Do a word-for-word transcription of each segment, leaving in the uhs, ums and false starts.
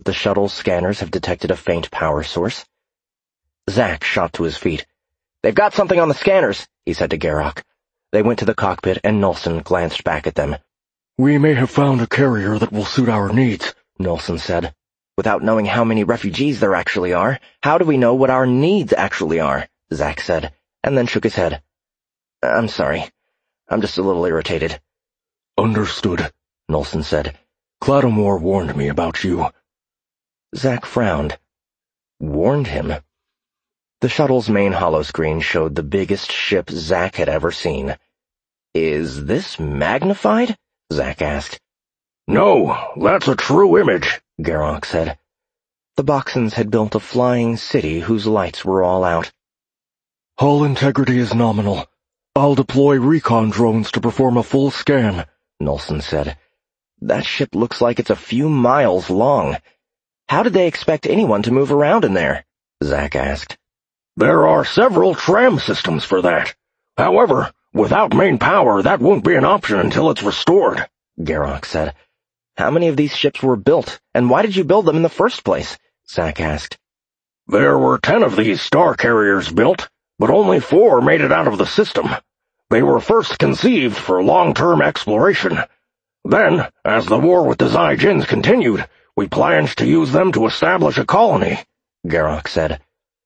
the shuttle's scanners have detected a faint power source. Zack shot to his feet. "They've got something on the scanners," he said to Garak. They went to the cockpit, and Nolson glanced back at them. "We may have found a carrier that will suit our needs," Nolson said. "Without knowing how many refugees there actually are, how do we know what our needs actually are?" Zack said, and then shook his head. "I'm sorry. I'm just a little irritated." "Understood," Nolson said. "Cladamore warned me about you." Zack frowned. Warned him? The shuttle's main holoscreen showed the biggest ship Zack had ever seen. "Is this magnified?" Zack asked. "No, that's a true image," Garak said. The Boxons had built a flying city whose lights were all out. "Hull integrity is nominal. I'll deploy recon drones to perform a full scan," Nolson said. "That ship looks like it's a few miles long. How did they expect anyone to move around in there?" Zack asked. "There are several tram systems for that. However, without main power, that won't be an option until it's restored," Garak said. "How many of these ships were built, and why did you build them in the first place?" Zack asked. "There were ten of these star carriers built, but only four made it out of the system. They were first conceived for long-term exploration. Then, as the war with the Zyjins continued, we planned to use them to establish a colony," Garak said.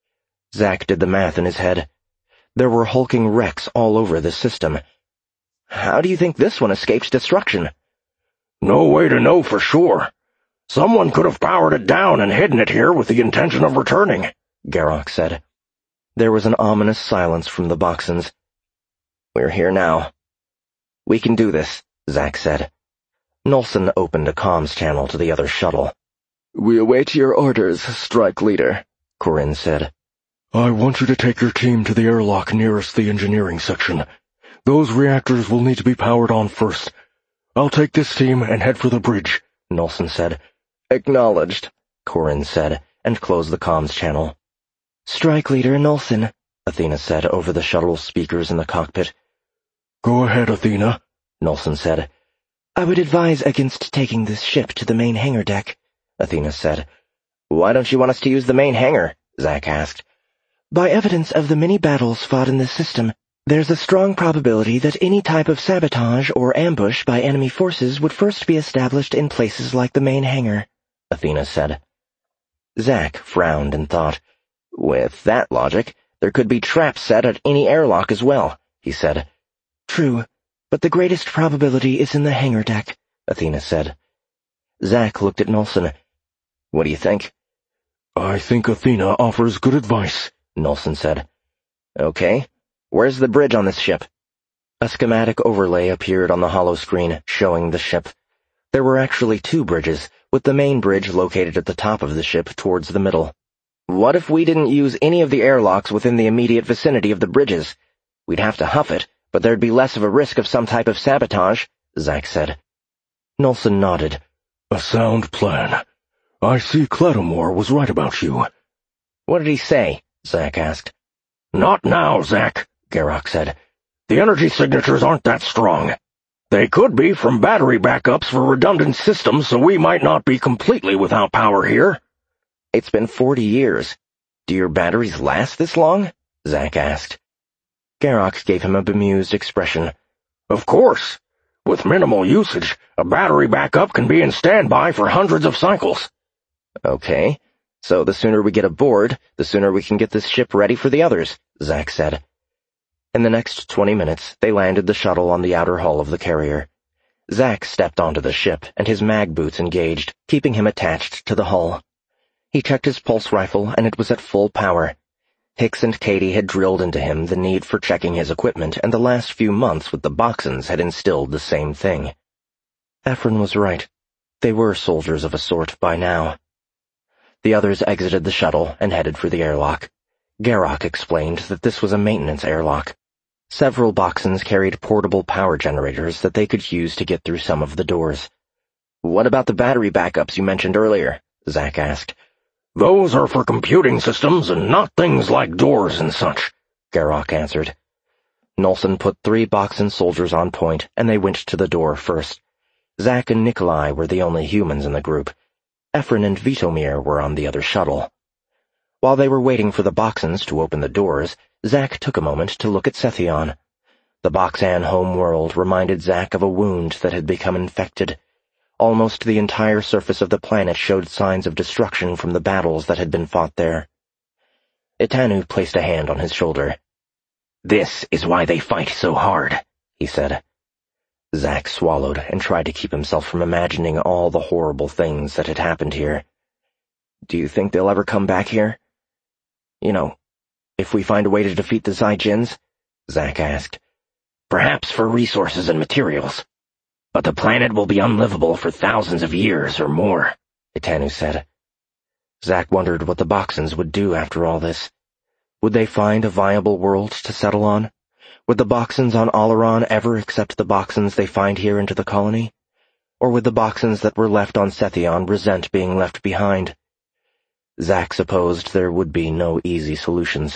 Zack did the math in his head. There were hulking wrecks all over the system. "How do you think this one escaped destruction?" "No way to know for sure. Someone could have powered it down and hidden it here with the intention of returning," Garak said. There was an ominous silence from the Boxons. "We're here now." "We can do this," Zack said. Nolson opened a comms channel to the other shuttle. "We await your orders, Strike Leader," Corinne said. "I want you to take your team to the airlock nearest the engineering section. Those reactors will need to be powered on first. I'll take this team and head for the bridge," Nolson said. "Acknowledged," Corinne said, and closed the comms channel. "Strike Leader Nolson," Athena said over the shuttle's speakers in the cockpit. "Go ahead, Athena," Nolson said. "I would advise against taking this ship to the main hangar deck," Athena said. "Why don't you want us to use the main hangar?" Zack asked. "By evidence of the many battles fought in this system, there's a strong probability that any type of sabotage or ambush by enemy forces would first be established in places like the main hangar," Athena said. Zack frowned and thought, "With that logic, there could be traps set at any airlock as well," he said. "True, but the greatest probability is in the hangar deck," Athena said. Zack looked at Nolson. "What do you think?" "I think Athena offers good advice," Nolson said. "Okay. Where's the bridge on this ship?" A schematic overlay appeared on the holoscreen, showing the ship. There were actually two bridges, with the main bridge located at the top of the ship towards the middle. "What if we didn't use any of the airlocks within the immediate vicinity of the bridges? We'd have to huff it, but there'd be less of a risk of some type of sabotage," Zack said. Nolson nodded. "A sound plan. I see Cladamore was right about you." "What did he say?" Zack asked. "Not now, Zack," Garak said. "The energy signatures aren't that strong. They could be from battery backups for redundant systems, so we might not be completely without power here." "It's been forty years. Do your batteries last this long?" Zack asked. Garak gave him a bemused expression. "Of course. With minimal usage, a battery backup can be in standby for hundreds of cycles." "Okay, so the sooner we get aboard, the sooner we can get this ship ready for the others," Zack said. In the next twenty minutes, they landed the shuttle on the outer hull of the carrier. Zack stepped onto the ship, and his mag boots engaged, keeping him attached to the hull. He checked his pulse rifle, and it was at full power. Hicks and Katie had drilled into him the need for checking his equipment, and the last few months with the Boxons had instilled the same thing. Ephron was right. They were soldiers of a sort by now. The others exited the shuttle and headed for the airlock. Garak explained that this was a maintenance airlock. Several Boxons carried portable power generators that they could use to get through some of the doors. "What about the battery backups you mentioned earlier?" Zack asked. "Those are for computing systems and not things like doors and such," Garak answered. Nolson put three Boxon soldiers on point, and they went to the door first. Zack and Nikolai were the only humans in the group. Ephron and Vitomir were on the other shuttle. While they were waiting for the Boxans to open the doors, Zack took a moment to look at Sethion. The Boxan home world reminded Zack of a wound that had become infected. Almost the entire surface of the planet showed signs of destruction from the battles that had been fought there. Etanu placed a hand on his shoulder. "This is why they fight so hard," he said. Zack swallowed and tried to keep himself from imagining all the horrible things that had happened here. "Do you think they'll ever come back here? You know, if we find a way to defeat the Zai-Jins?" Zack asked. "Perhaps for resources and materials. But the planet will be unlivable for thousands of years or more," Etanu said. Zack wondered what the Boxans would do after all this. Would they find a viable world to settle on? Would the Boxans on Alaron ever accept the Boxans they find here into the colony? Or would the Boxans that were left on Sethion resent being left behind? Zack supposed there would be no easy solutions.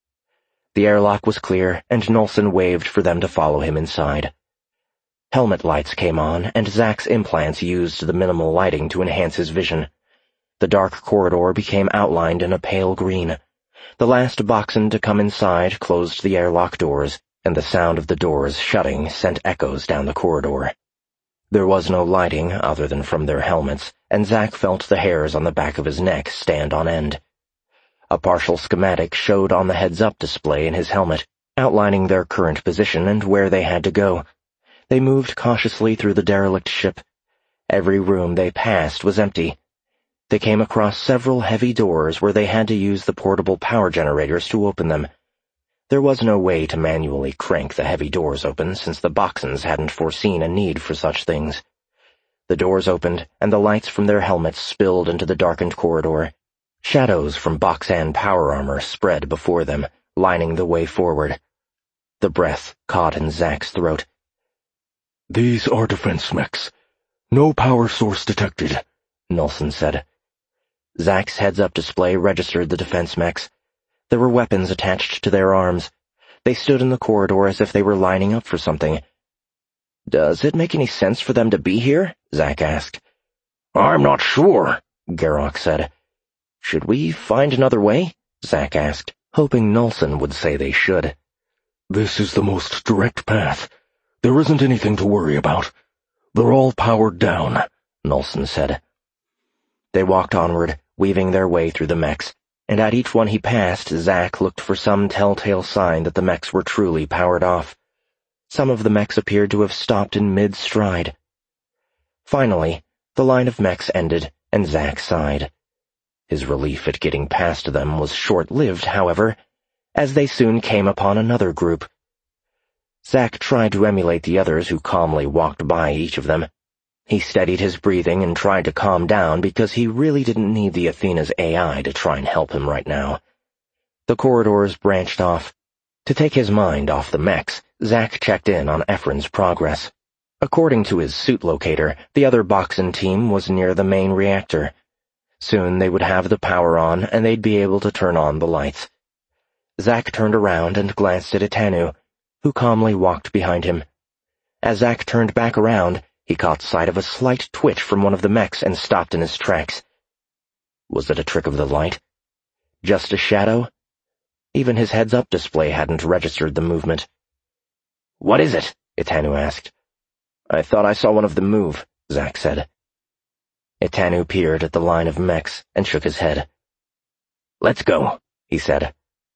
The airlock was clear, and Nolson waved for them to follow him inside. Helmet lights came on, and Zack's implants used the minimal lighting to enhance his vision. The dark corridor became outlined in a pale green. The last Boxan to come inside closed the airlock doors, and the sound of the doors shutting sent echoes down the corridor. There was no lighting other than from their helmets, and Zack felt the hairs on the back of his neck stand on end. A partial schematic showed on the heads-up display in his helmet, outlining their current position and where they had to go. They moved cautiously through the derelict ship. Every room they passed was empty. They came across several heavy doors where they had to use the portable power generators to open them. There was no way to manually crank the heavy doors open since the Boxans hadn't foreseen a need for such things. The doors opened, and the lights from their helmets spilled into the darkened corridor. Shadows from Boxan power armor spread before them, lining the way forward. The breath caught in Zack's throat. "These are defense mechs. No power source detected," Nolson said. Zack's heads-up display registered the defense mechs. There were weapons attached to their arms. They stood in the corridor as if they were lining up for something. "Does it make any sense for them to be here?" Zack asked. "I'm not sure," Garrock said. "Should we find another way?" Zack asked, hoping Nolson would say they should. "This is the most direct path. There isn't anything to worry about. They're all powered down," Nolson said. They walked onward, weaving their way through the mechs, and at each one he passed, Zack looked for some telltale sign that the mechs were truly powered off. Some of the mechs appeared to have stopped in mid-stride. Finally, the line of mechs ended, and Zack sighed. His relief at getting past them was short-lived, however, as they soon came upon another group. Zack tried to emulate the others who calmly walked by each of them. He steadied his breathing and tried to calm down because he really didn't need the Athena's A I to try and help him right now. The corridors branched off. To take his mind off the mechs, Zack checked in on Ephron's progress. According to his suit locator, the other Boxan team was near the main reactor. Soon they would have the power on, and they'd be able to turn on the lights. Zack turned around and glanced at Etanu, who calmly walked behind him. As Zack turned back around, he caught sight of a slight twitch from one of the mechs and stopped in his tracks. Was it a trick of the light? Just a shadow? Even his heads-up display hadn't registered the movement. "What is it?" Etanu asked. "I thought I saw one of them move," Zack said. Etanu peered at the line of mechs and shook his head. "Let's go," he said.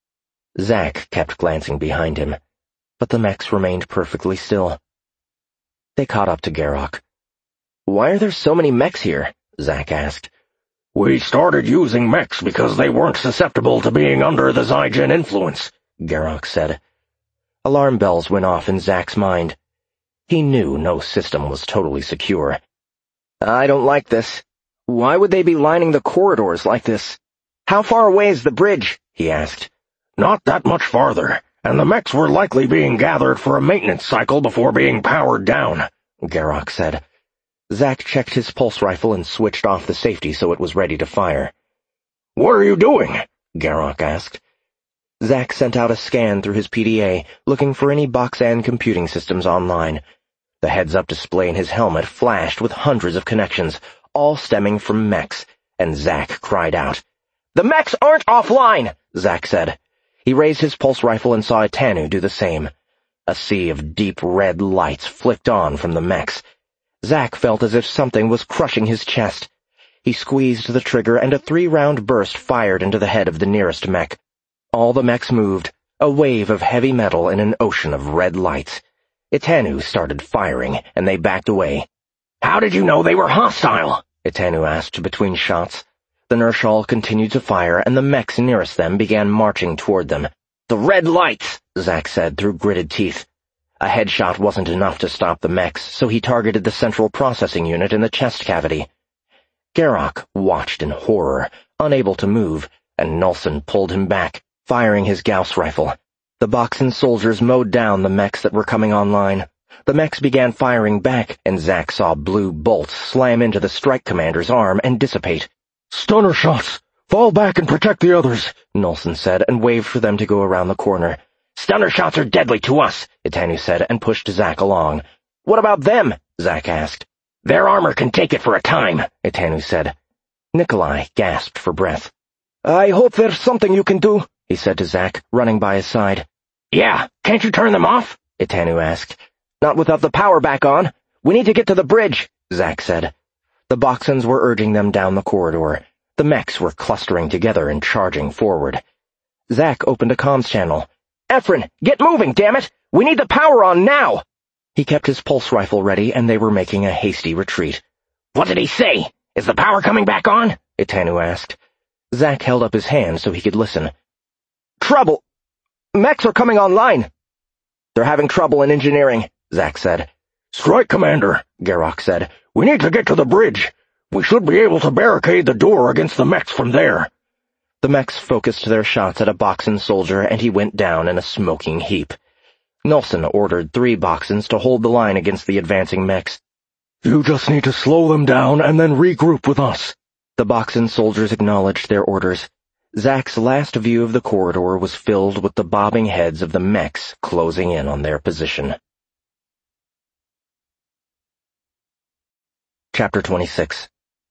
Zack kept glancing behind him, but the mechs remained perfectly still. They caught up to Garrock. "Why are there so many mechs here?" Zack asked. "We started using mechs because they weren't susceptible to being under the Zai-Jin influence," Garrock said. Alarm bells went off in Zack's mind. He knew no system was totally secure. "I don't like this. Why would they be lining the corridors like this? How far away is the bridge?" he asked. "Not that much farther, and the mechs were likely being gathered for a maintenance cycle before being powered down," Garrock said. Zack checked his pulse rifle and switched off the safety so it was ready to fire. "What are you doing?" Garrock asked. Zack sent out a scan through his P D A, looking for any Boxan computing systems online. The heads-up display in his helmet flashed with hundreds of connections, all stemming from mechs, and Zack cried out. "The mechs aren't offline!" Zack said. He raised his pulse rifle and saw Etanu do the same. A sea of deep red lights flicked on from the mechs. Zack felt as if something was crushing his chest. He squeezed the trigger, and a three-round burst fired into the head of the nearest mech. All the mechs moved, a wave of heavy metal in an ocean of red lights. Etanu started firing, and they backed away. "How did you know they were hostile?" Etanu asked between shots. The Nershal continued to fire, and the mechs nearest them began marching toward them. "The red lights," Zack said through gritted teeth. A headshot wasn't enough to stop the mechs, so he targeted the central processing unit in the chest cavity. Garrock watched in horror, unable to move, and Nulson pulled him back, firing his Gauss rifle. The Boxen soldiers mowed down the mechs that were coming online. The mechs began firing back, and Zack saw blue bolts slam into the strike commander's arm and dissipate. "Stunner shots! Fall back and protect the others," Nulson said, and waved for them to go around the corner. "Stunner shots are deadly to us," Etanu said, and pushed Zack along. "What about them?" Zack asked. "Their armor can take it for a time," Etanu said. Nikolai gasped for breath. "I hope there's something you can do," he said to Zack, running by his side. "Yeah, can't you turn them off?" Etanu asked. "Not without the power back on. We need to get to the bridge," Zack said. The Boxens were urging them down the corridor. The mechs were clustering together and charging forward. Zack opened a comms channel. "Ephron, get moving, damn it! We need the power on now!" He kept his pulse rifle ready, and they were making a hasty retreat. "What did he say? Is the power coming back on?" Etanu asked. Zack held up his hand so he could listen. "Trouble! Mechs are coming online." "They're having trouble in engineering," Zack said. "Strike Commander," Garrock said. "We need to get to the bridge. We should be able to barricade the door against the mechs from there." The mechs focused their shots at a Boxen soldier, and he went down in a smoking heap. Nulson ordered three Boxens to hold the line against the advancing mechs. "You just need to slow them down and then regroup with us." The Boxen soldiers acknowledged their orders. Zack's last view of the corridor was filled with the bobbing heads of the mechs closing in on their position. Chapter twenty-six.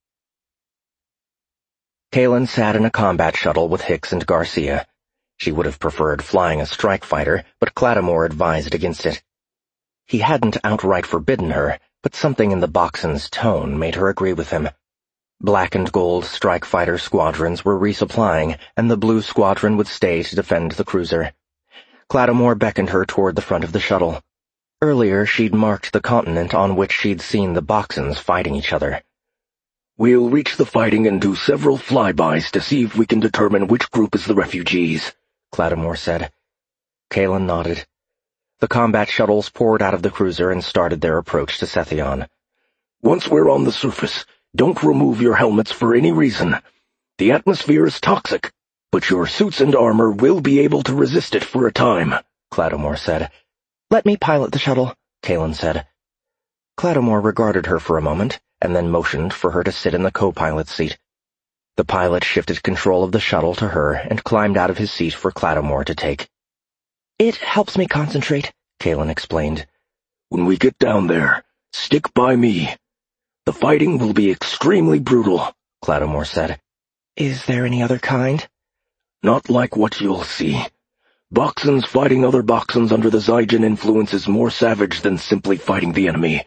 Kalen sat in a combat shuttle with Hicks and Garcia. She would have preferred flying a strike fighter, but Clattamore advised against it. He hadn't outright forbidden her, but something in the Boxen's tone made her agree with him. Black and gold strike fighter squadrons were resupplying, and the blue squadron would stay to defend the cruiser. Clattamore beckoned her toward the front of the shuttle. Earlier she'd marked the continent on which she'd seen the Boxens fighting each other. "We'll reach the fighting and do several flybys to see if we can determine which group is the refugees," Clattamore said. Kalen nodded. The combat shuttles poured out of the cruiser and started their approach to Sethion. "Once we're on the surface, don't remove your helmets for any reason. The atmosphere is toxic, but your suits and armor will be able to resist it for a time," Clattamore said. "Let me pilot the shuttle," Kalen said. Clattamore regarded her for a moment, and then motioned for her to sit in the co-pilot's seat. The pilot shifted control of the shuttle to her and climbed out of his seat for Clattamore to take. "It helps me concentrate," Kalen explained. "When we get down there, stick by me. The fighting will be extremely brutal," Clattamore said. "Is there any other kind?" "Not like what you'll see. Boxens fighting other Boxens under the Zygen influence is more savage than simply fighting the enemy.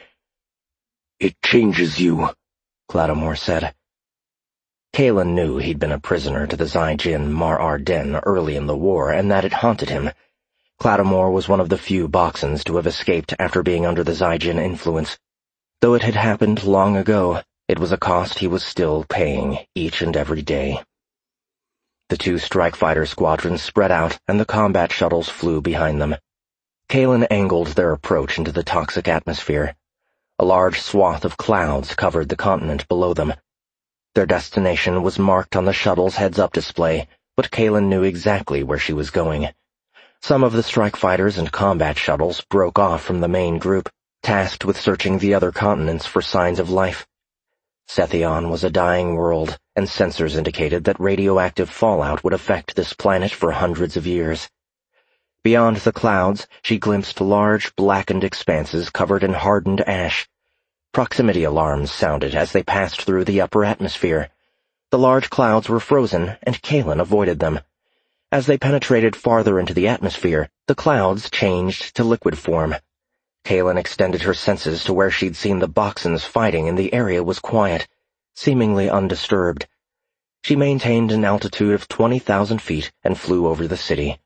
It changes you," Clattamore said. Kalen knew he'd been a prisoner to the Zygen Mar Arden early in the war, and that it haunted him. Clattamore was one of the few Boxens to have escaped after being under the Zygen influence. Though it had happened long ago, it was a cost he was still paying each and every day. The two strike fighter squadrons spread out, and the combat shuttles flew behind them. Kalen angled their approach into the toxic atmosphere. A large swath of clouds covered the continent below them. Their destination was marked on the shuttle's heads-up display, but Kalen knew exactly where she was going. Some of the strike fighters and combat shuttles broke off from the main group, tasked with searching the other continents for signs of life. Sethion was a dying world, and sensors indicated that radioactive fallout would affect this planet for hundreds of years. Beyond the clouds, she glimpsed large, blackened expanses covered in hardened ash. Proximity alarms sounded as they passed through the upper atmosphere. The large clouds were frozen, and Kalen avoided them. As they penetrated farther into the atmosphere, the clouds changed to liquid form. Kalen extended her senses to where she'd seen the Boxons fighting, and the area was quiet, seemingly undisturbed. She maintained an altitude of twenty thousand feet and flew over the city.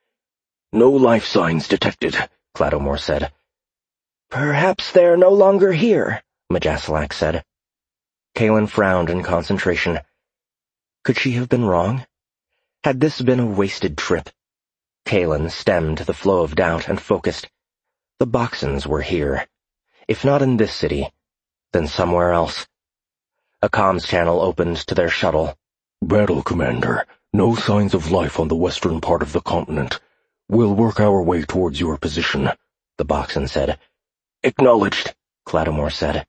"No life signs detected," Claddomore said. "Perhaps they're no longer here," Majaslac said. Kalen frowned in concentration. Could she have been wrong? Had this been a wasted trip? Kalen stemmed the flow of doubt and focused. The Boxons were here. If not in this city, then somewhere else. A comms channel opened to their shuttle. "Battle Commander, no signs of life on the western part of the continent. We'll work our way towards your position," the Boxon said. "Acknowledged," Claddomore said.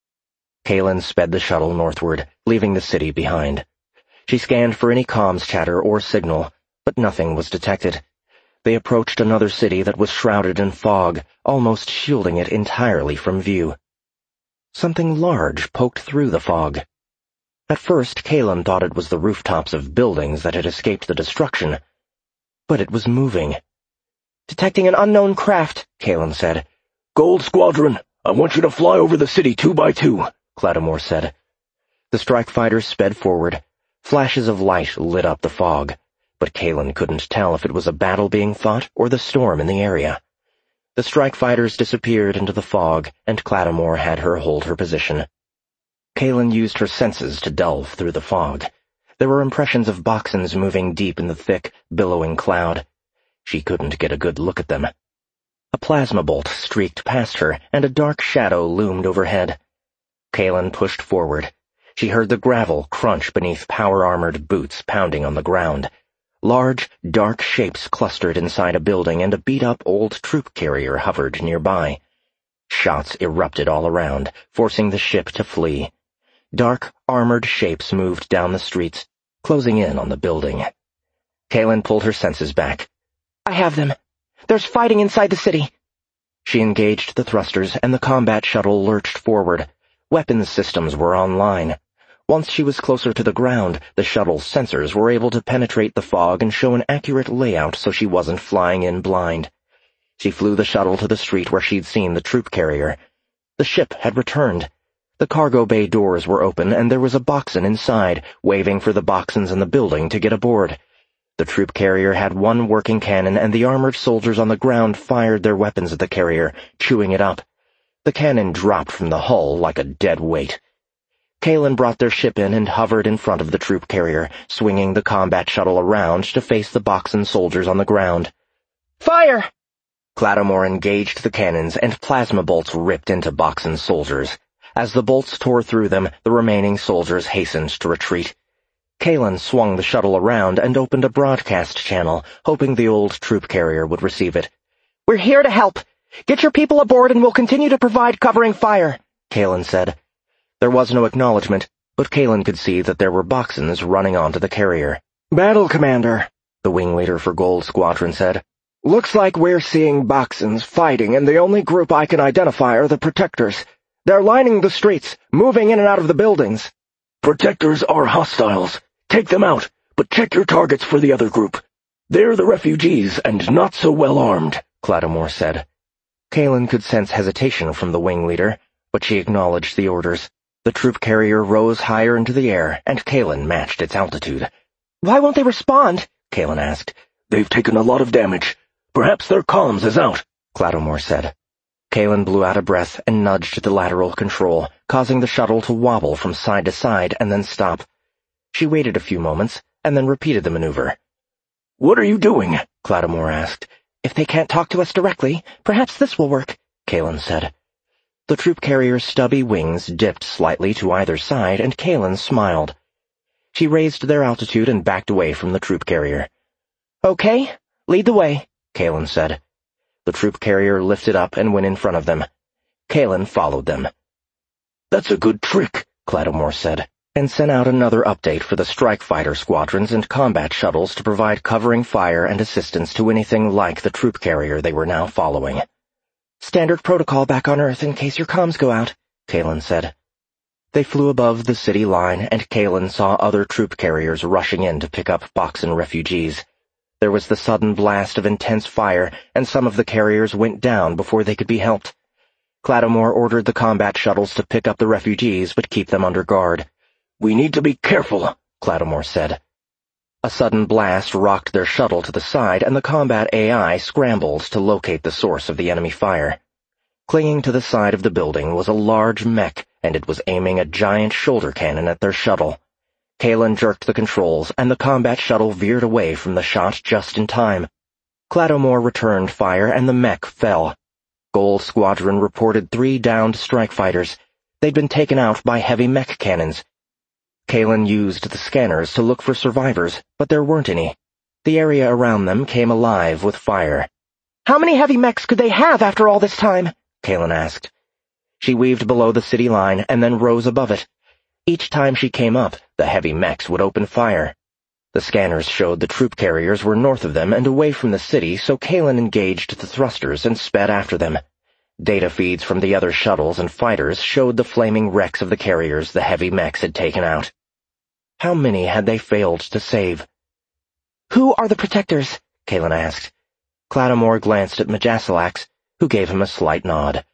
Kalen sped the shuttle northward, leaving the city behind. She scanned for any comms chatter or signal, but nothing was detected. They approached another city that was shrouded in fog, almost shielding it entirely from view. Something large poked through the fog. At first, Kalen thought it was the rooftops of buildings that had escaped the destruction. But it was moving. "Detecting an unknown craft," Kalen said. "Gold Squadron, I want you to fly over the city two by two," Claddomore said. The strike fighters sped forward. Flashes of light lit up the fog, but Kalen couldn't tell if it was a battle being fought or the storm in the area. The strike fighters disappeared into the fog, and Claddomore had her hold her position. Kalen used her senses to delve through the fog. There were impressions of Boxons moving deep in the thick, billowing cloud. She couldn't get a good look at them. A plasma bolt streaked past her, and a dark shadow loomed overhead. Kalen pushed forward. She heard the gravel crunch beneath power-armored boots pounding on the ground. Large, dark shapes clustered inside a building, and a beat-up old troop carrier hovered nearby. Shots erupted all around, forcing the ship to flee. Dark, armored shapes moved down the streets, closing in on the building. Kalen pulled her senses back. "I have them. There's fighting inside the city." She engaged the thrusters, and the combat shuttle lurched forward. Weapons systems were online. Once she was closer to the ground, the shuttle's sensors were able to penetrate the fog and show an accurate layout so she wasn't flying in blind. She flew the shuttle to the street where she'd seen the troop carrier. The ship had returned. The cargo bay doors were open, and there was a Boxon inside, waving for the Boxons in the building to get aboard. The troop carrier had one working cannon, and the armored soldiers on the ground fired their weapons at the carrier, chewing it up. The cannon dropped from the hull like a dead weight. Kalen brought their ship in and hovered in front of the troop carrier, swinging the combat shuttle around to face the Boxon soldiers on the ground. "Fire!" Claddomore engaged the cannons, and plasma bolts ripped into Boxon soldiers. As the bolts tore through them, the remaining soldiers hastened to retreat. Kalen swung the shuttle around and opened a broadcast channel, hoping the old troop carrier would receive it. "We're here to help. Get your people aboard and we'll continue to provide covering fire," Kalen said. There was no acknowledgement, but Kalen could see that there were Boxons running onto the carrier. "Battle Commander," the wing leader for Gold Squadron said. "Looks like we're seeing Boxons fighting, and the only group I can identify are the Protectors. They're lining the streets, moving in and out of the buildings." "Protectors are hostiles. Take them out, but check your targets for the other group. They're the refugees and not so well armed," Claddomore said. Kalen could sense hesitation from the wing leader, but she acknowledged the orders. The troop carrier rose higher into the air, and Kalen matched its altitude. "Why won't they respond?" Kalen asked. "They've taken a lot of damage. Perhaps their comms is out," Claddomore said. Kalen blew out a breath and nudged the lateral control, causing the shuttle to wobble from side to side and then stop. She waited a few moments, and then repeated the maneuver. "What are you doing?" Claddomore asked. "If they can't talk to us directly, perhaps this will work," Kalen said. The troop carrier's stubby wings dipped slightly to either side, and Kalen smiled. She raised their altitude and backed away from the troop carrier. "Okay, lead the way," Kalen said. The troop carrier lifted up and went in front of them. Kalen followed them. "That's a good trick," Claddomore said, and sent out another update for the strike fighter squadrons and combat shuttles to provide covering fire and assistance to anything like the troop carrier they were now following. "Standard protocol back on Earth in case your comms go out," Kalen said. They flew above the city line, and Kalen saw other troop carriers rushing in to pick up Boxen refugees. There was the sudden blast of intense fire, and some of the carriers went down before they could be helped. Clattomore ordered the combat shuttles to pick up the refugees but keep them under guard. "We need to be careful," Clattomore said. A sudden blast rocked their shuttle to the side, and the combat A I scrambled to locate the source of the enemy fire. Clinging to the side of the building was a large mech, and it was aiming a giant shoulder cannon at their shuttle. Kalen jerked the controls, and the combat shuttle veered away from the shot just in time. Clattomore returned fire, and the mech fell. Gold Squadron reported three downed strike fighters. They'd been taken out by heavy mech cannons. Kalen used the scanners to look for survivors, but there weren't any. The area around them came alive with fire. "How many heavy mechs could they have after all this time?" Kalen asked. She weaved below the city line and then rose above it. Each time she came up, the heavy mechs would open fire. The scanners showed the troop carriers were north of them and away from the city, so Kalen engaged the thrusters and sped after them. Data feeds from the other shuttles and fighters showed the flaming wrecks of the carriers the heavy mechs had taken out. How many had they failed to save? "Who are the protectors?" Kalen asked. Clattomore glanced at Majasilax, who gave him a slight nod.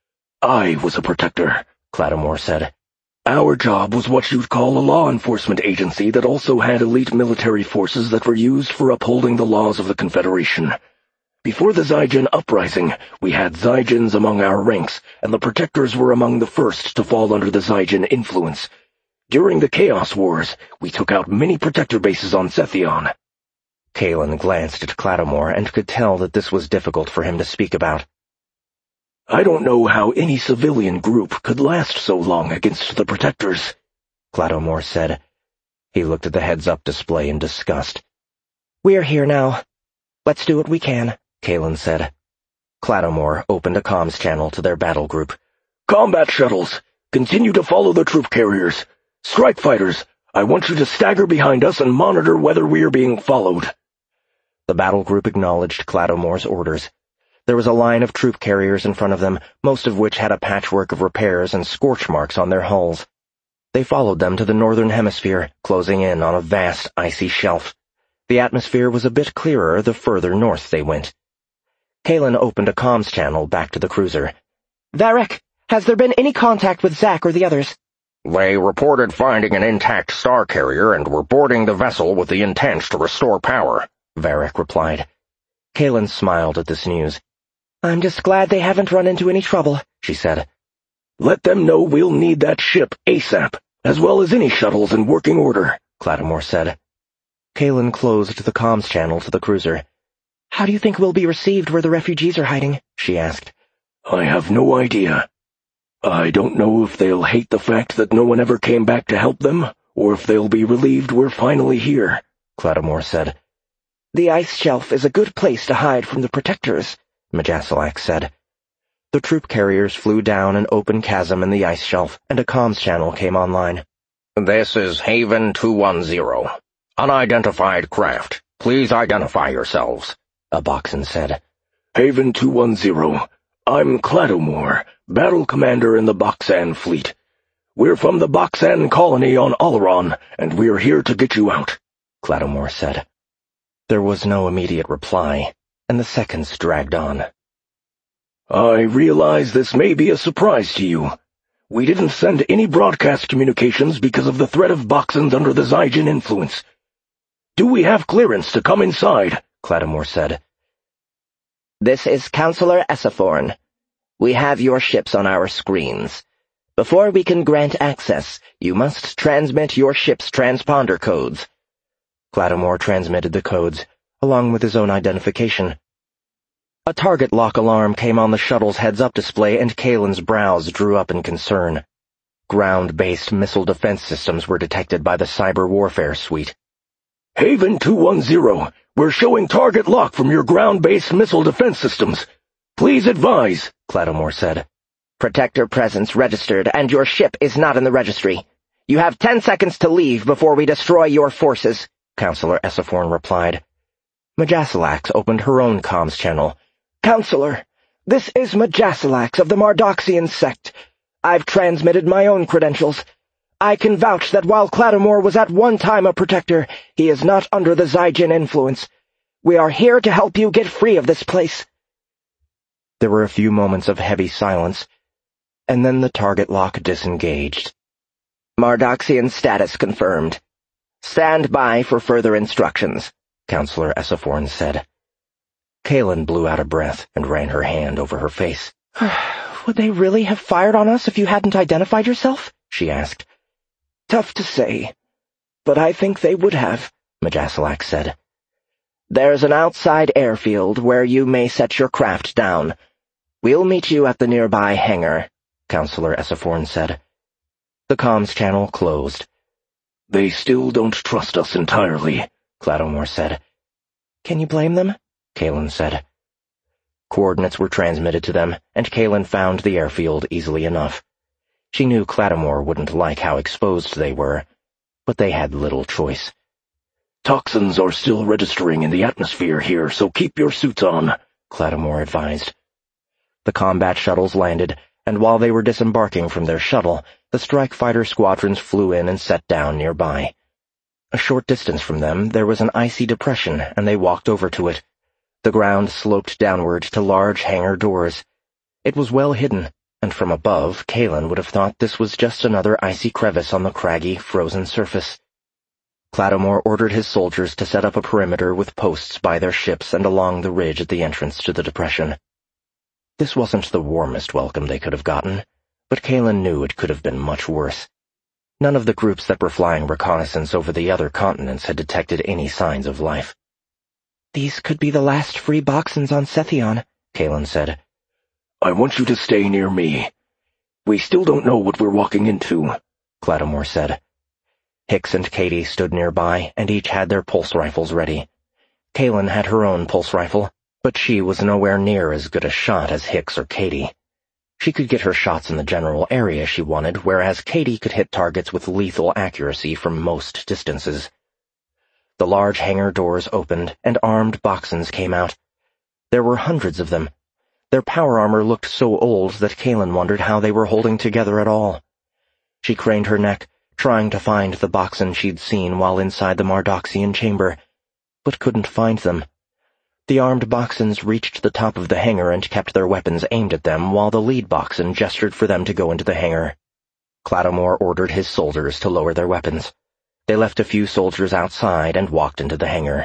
"I was a protector," Clattomore said. "Our job was what you'd call a law enforcement agency that also had elite military forces that were used for upholding the laws of the Confederation. Before the Zygen uprising, we had Zygens among our ranks, and the protectors were among the first to fall under the Zygen influence. During the Chaos Wars, we took out many protector bases on Sethion." Kalen glanced at Clattomore and could tell that this was difficult for him to speak about. "I don't know how any civilian group could last so long against the protectors," Clattomore said. He looked at the heads-up display in disgust. "We're here now. Let's do what we can," Kalen said. Clattomore opened a comms channel to their battle group. "Combat shuttles, continue to follow the troop carriers. Strike fighters, I want you to stagger behind us and monitor whether we are being followed." The battle group acknowledged Clattomore's orders. There was a line of troop carriers in front of them, most of which had a patchwork of repairs and scorch marks on their hulls. They followed them to the northern hemisphere, closing in on a vast icy shelf. The atmosphere was a bit clearer the further north they went. Kalen opened a comms channel back to the cruiser. "Varric, has there been any contact with Zack or the others?" "They reported finding an intact star carrier and were boarding the vessel with the intent to restore power," Varric replied. Kalen smiled at this news. "I'm just glad they haven't run into any trouble," she said. "Let them know we'll need that ship ASAP, as well as any shuttles in working order," Clattomore said. Kalen closed the comms channel to the cruiser. "How do you think we'll be received where the refugees are hiding?" she asked. "I have no idea. I don't know if they'll hate the fact that no one ever came back to help them, or if they'll be relieved we're finally here," Clattomore said. "The ice shelf is a good place to hide from the protectors," Majasilax said. The troop carriers flew down an open chasm in the ice shelf, and a comms channel came online. "This is Haven two one zero. Unidentified craft. Please identify yourselves," a Boxen said. "Haven two one zero. I'm Clattomore, battle commander in the Boxan fleet. We're from the Boxan colony on Oleron, and we're here to get you out," Clattomore said. There was no immediate reply, and the seconds dragged on. "I realize this may be a surprise to you. We didn't send any broadcast communications because of the threat of Boxens under the Zygen influence. Do we have clearance to come inside?" Clattomore said. "This is Counselor Essaforn. We have your ships on our screens. Before we can grant access, you must transmit your ship's transponder codes." Clattomore transmitted the codes, along with his own identification. A target lock alarm came on the shuttle's heads-up display, and Kalen's brows drew up in concern. Ground-based missile defense systems were detected by the cyber warfare suite. "Haven two one zero, we're showing target lock from your ground-based missile defense systems. Please advise," Clattomore said. "Protector presence registered, and your ship is not in the registry. You have ten seconds to leave before we destroy your forces," Counselor Essaforn replied. Majasilax opened her own comms channel. "Counselor, this is Majasilax of the Mardoxian sect. I've transmitted my own credentials. I can vouch that while Clattamore was at one time a protector, he is not under the Zygen influence. We are here to help you get free of this place." There were a few moments of heavy silence, and then the target lock disengaged. "Mardoxian status confirmed. Stand by for further instructions," Counselor Essoforn said. Kaelin blew out a breath and ran her hand over her face. "Would they really have fired on us if you hadn't identified yourself?" she asked. "Tough to say, but I think they would have," Majasalak said. "There's an outside airfield where you may set your craft down. We'll meet you at the nearby hangar," Counselor Essoforn said. The comms channel closed. "They still don't trust us entirely," Clattamore said. "Can you blame them?" Kaelin said. Coordinates were transmitted to them, and Kaelin found the airfield easily enough. She knew Clattamore wouldn't like how exposed they were, but they had little choice. "Toxins are still registering in the atmosphere here, so keep your suits on," Clattamore advised. The combat shuttles landed, and while they were disembarking from their shuttle, the strike fighter squadrons flew in and set down nearby. A short distance from them there was an icy depression, and they walked over to it. The ground sloped downward to large hangar doors. It was well hidden, and from above, Kaelin would have thought this was just another icy crevice on the craggy, frozen surface. Clattamore ordered his soldiers to set up a perimeter with posts by their ships and along the ridge at the entrance to the depression. This wasn't the warmest welcome they could have gotten, but Kaelin knew it could have been much worse. None of the groups that were flying reconnaissance over the other continents had detected any signs of life. "These could be the last free Boxons on Sethion," Kaelin said. "I want you to stay near me. We still don't know what we're walking into," Clattamore said. Hicks and Katie stood nearby, and each had their pulse rifles ready. Kaelin had her own pulse rifle, but she was nowhere near as good a shot as Hicks or Katie. She could get her shots in the general area she wanted, whereas Katie could hit targets with lethal accuracy from most distances. The large hangar doors opened, and armed Boxons came out. There were hundreds of them. Their power armor looked so old that Kaelin wondered how they were holding together at all. She craned her neck, trying to find the Boxon she'd seen while inside the Mardoxian chamber, but couldn't find them. The armed Boxons reached the top of the hangar and kept their weapons aimed at them while the lead Boxon gestured for them to go into the hangar. Clattamore ordered his soldiers to lower their weapons. They left a few soldiers outside and walked into the hangar.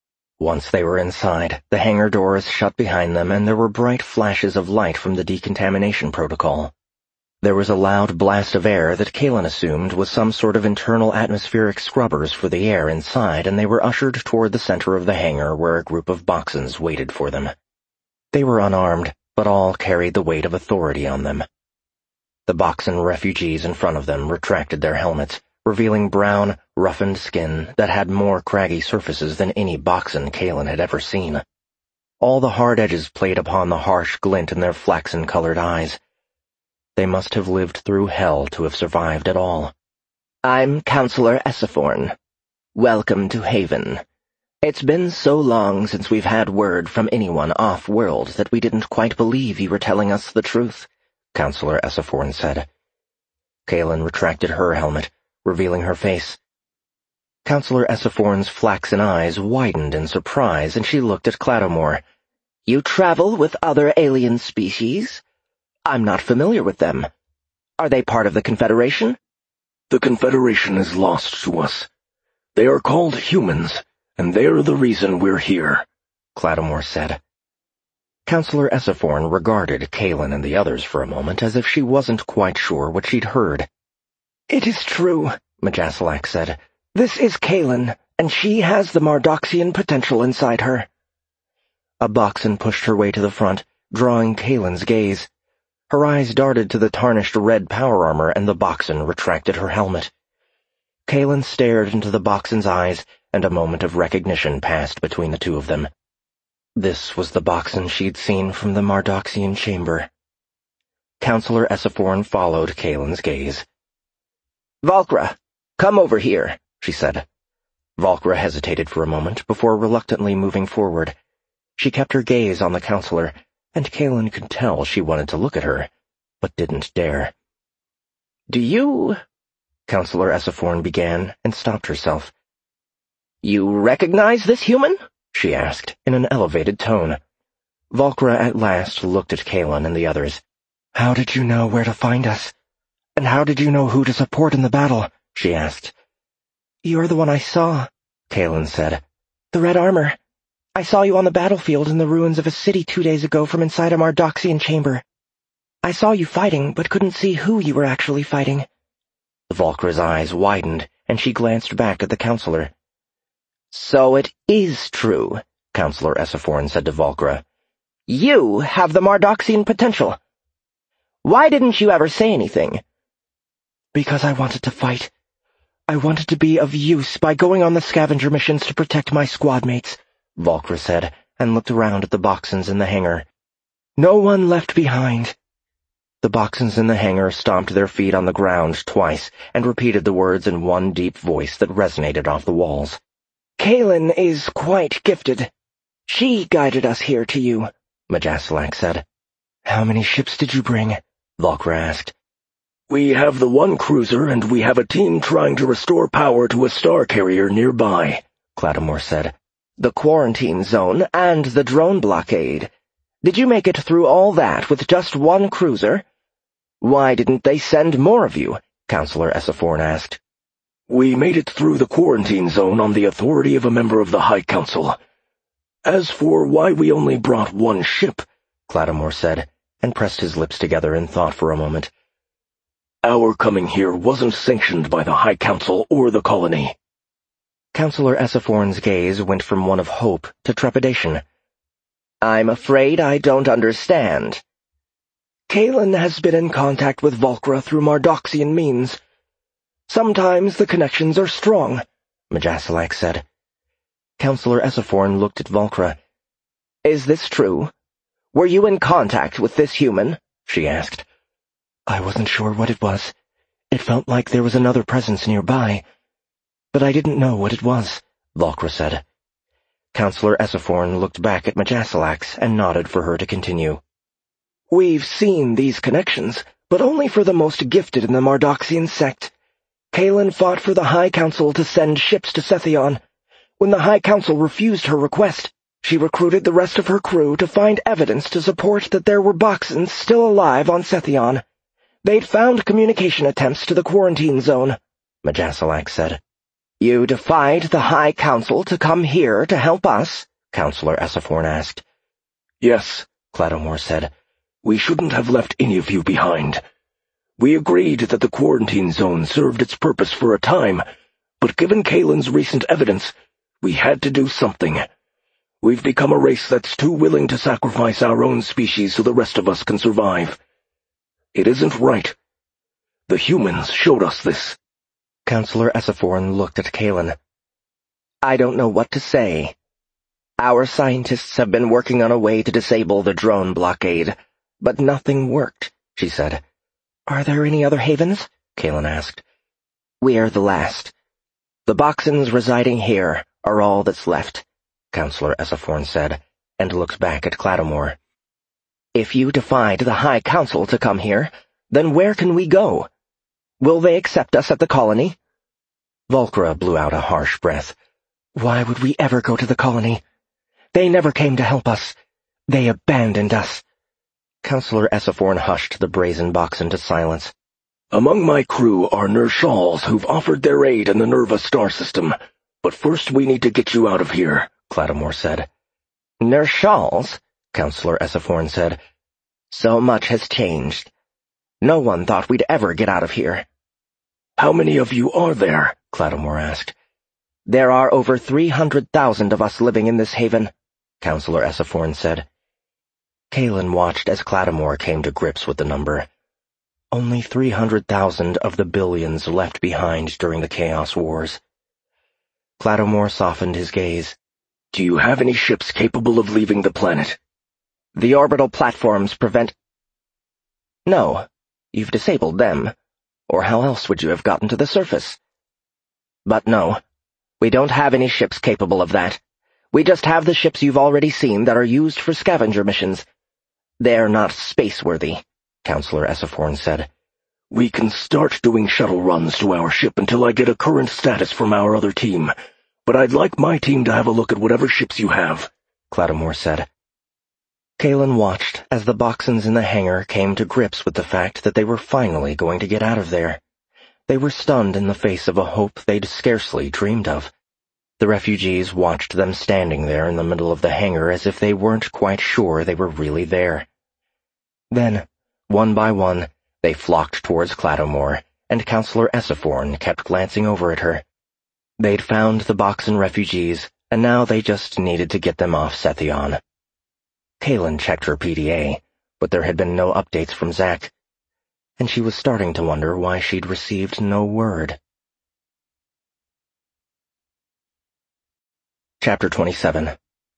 Once they were inside, the hangar doors shut behind them and there were bright flashes of light from the decontamination protocol. There was a loud blast of air that Kaelin assumed was some sort of internal atmospheric scrubbers for the air inside, and they were ushered toward the center of the hangar where a group of Boxons waited for them. They were unarmed, but all carried the weight of authority on them. The Boxon refugees in front of them retracted their helmets, revealing brown, roughened skin that had more craggy surfaces than any Boxon Kaelin had ever seen. All the hard edges played upon the harsh glint in their flaxen-colored eyes. They must have lived through hell to have survived at all. "I'm Counselor Essoforn. Welcome to Haven. It's been so long since we've had word from anyone off-world that we didn't quite believe you were telling us the truth," Counselor Essoforn said. Kaelin retracted her helmet, revealing her face. Counselor Essoforn's flaxen eyes widened in surprise, and she looked at Clattamore. "You travel with other alien species? I'm not familiar with them. Are they part of the Confederation?" "The Confederation is lost to us. They are called humans, and they're the reason we're here," Clattamore said. Counselor Essoforn regarded Kaelin and the others for a moment as if she wasn't quite sure what she'd heard. "It is true," Majasalak said. "This is Kaelin, and she has the Mardoxian potential inside her." A Boxon pushed her way to the front, drawing Kaelin's gaze. Her eyes darted to the tarnished red power armor, and the Boxon retracted her helmet. Kaelin stared into the Boxon's eyes, and a moment of recognition passed between the two of them. This was the Boxon she'd seen from the Mardoxian chamber. Counselor Essoforn followed Kaelin's gaze. "Valkra, come over here," she said. Valkra hesitated for a moment before reluctantly moving forward. She kept her gaze on the counselor, and Kaelin could tell she wanted to look at her, but didn't dare. Do you—" Counselor Essophorn began and stopped herself. "You recognize this human?" she asked, in an elevated tone. Volcra at last looked at Kalen and the others. "How did you know where to find us? And how did you know who to support in the battle?" she asked. "You're the one I saw," Kalen said. "The red armor. I saw you on the battlefield in the ruins of a city two days ago from inside a Mardoxian chamber. I saw you fighting, but couldn't see who you were actually fighting." Volcra's eyes widened, and she glanced back at the counselor. "So it is true," Counselor Essophorn said to Volcra. "You have the Mardoxian potential. Why didn't you ever say anything?" "Because I wanted to fight. I wanted to be of use by going on the scavenger missions to protect my squad mates," Volcra said, and looked around at the Boxons in the hangar. "No one left behind." The Boxons in the hangar stomped their feet on the ground twice and repeated the words in one deep voice that resonated off the walls. "Kalen is quite gifted. She guided us here to you," Majaslac said. "How many ships did you bring?" Volcra asked. "We have the one cruiser, and we have a team trying to restore power to a star carrier nearby," Clattamore said. "The quarantine zone and the drone blockade. Did you make it through all that with just one cruiser? Why didn't they send more of you?" Counselor Essophorn asked. "We made it through the quarantine zone on the authority of a member of the High Council. As for why we only brought one ship," Clattamore said, and pressed his lips together in thought for a moment. "Our coming here wasn't sanctioned by the High Council or the colony." Counselor Essophorn's gaze went from one of hope to trepidation. "I'm afraid I don't understand." "Kalen has been in contact with Volcra through Mardoxian means. Sometimes the connections are strong," Majaslac said. Counselor Essophorn looked at Volcra. "Is this true? Were you in contact with this human?" she asked. "I wasn't sure what it was. It felt like there was another presence nearby. But I didn't know what it was," Volcra said. Counselor Essophorn looked back at Majaslac and nodded for her to continue. "We've seen these connections, but only for the most gifted in the Mardoxian sect. Kalen fought for the High Council to send ships to Sethion. When the High Council refused her request, she recruited the rest of her crew to find evidence to support that there were Boxons still alive on Sethion. They'd found communication attempts to the quarantine zone," Majaslac said. "You defied the High Council to come here to help us?" Counselor Essophorn asked. "Yes," Clattamore said. "We shouldn't have left any of you behind. We agreed that the quarantine zone served its purpose for a time, but given Kalen's recent evidence, we had to do something. We've become a race that's too willing to sacrifice our own species so the rest of us can survive. It isn't right. The humans showed us this." Counselor Essophorn looked at Kalen. "I don't know what to say. Our scientists have been working on a way to disable the drone blockade, but nothing worked," she said. "Are there any other havens?" Kalen asked. "We're the last. The Boxons residing here are all that's left," Counselor Essophorn said, and looked back at Clattamore. "If you defied the High Council to come here, then where can we go? Will they accept us at the colony?" Volcra blew out a harsh breath. "Why would we ever go to the colony? They never came to help us. They abandoned us." Counselor Essophorn hushed the brazen Boxon to silence. "Among my crew are Nershals who've offered their aid in the Nerva star system, but first we need to get you out of here," Clattamore said. "Nershals?" Counselor Essophorn said. "So much has changed. No one thought we'd ever get out of here." "How many of you are there?" Clattamore asked. "There are over three hundred thousand of us living in this haven," Counselor Essophorn said. Kalen watched as Clattamore came to grips with the number. Only three hundred thousand of the billions left behind during the Chaos Wars. Clattamore softened his gaze. "Do you have any ships capable of leaving the planet?" "The orbital platforms prevent—" "No, you've disabled them, or how else would you have gotten to the surface? But no, we don't have any ships capable of that. We just have the ships you've already seen that are used for scavenger missions. They're not space-worthy," Counselor Essophorn said. We can start doing shuttle runs to our ship until I get a current status from our other team, but I'd like my team to have a look at whatever ships you have," Clattermore said. Kalen watched as the Boxons in the hangar came to grips with the fact that they were finally going to get out of there. They were stunned in the face of a hope they'd scarcely dreamed of. The refugees watched them standing there in the middle of the hangar as if they weren't quite sure they were really there. Then, one by one, they flocked towards Clattermore, and Counselor Essiforn kept glancing over at her. They'd found the Boxon refugees, and now they just needed to get them off Sethion. Kalen checked her P D A, but there had been no updates from Zack, and she was starting to wonder why she'd received no word. Chapter twenty-seven.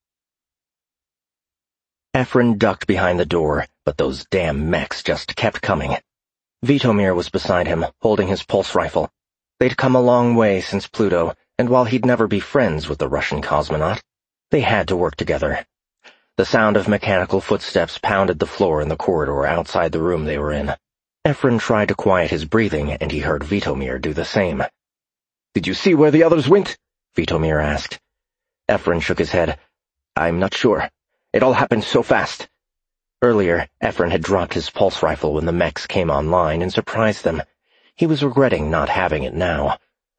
Ephron ducked behind the door, but those damn mechs just kept coming. Vitomir was beside him, holding his pulse rifle. They'd come a long way since Pluto, and while he'd never be friends with the Russian cosmonaut, they had to work together. The sound of mechanical footsteps pounded the floor in the corridor outside the room they were in. Ephron tried to quiet his breathing, and he heard Vitomir do the same. "Did you see where the others went?" Vitomir asked. Ephron shook his head. "I'm not sure. It all happened so fast." Earlier, Ephron had dropped his pulse rifle when the mechs came online and surprised them. He was regretting not having it now.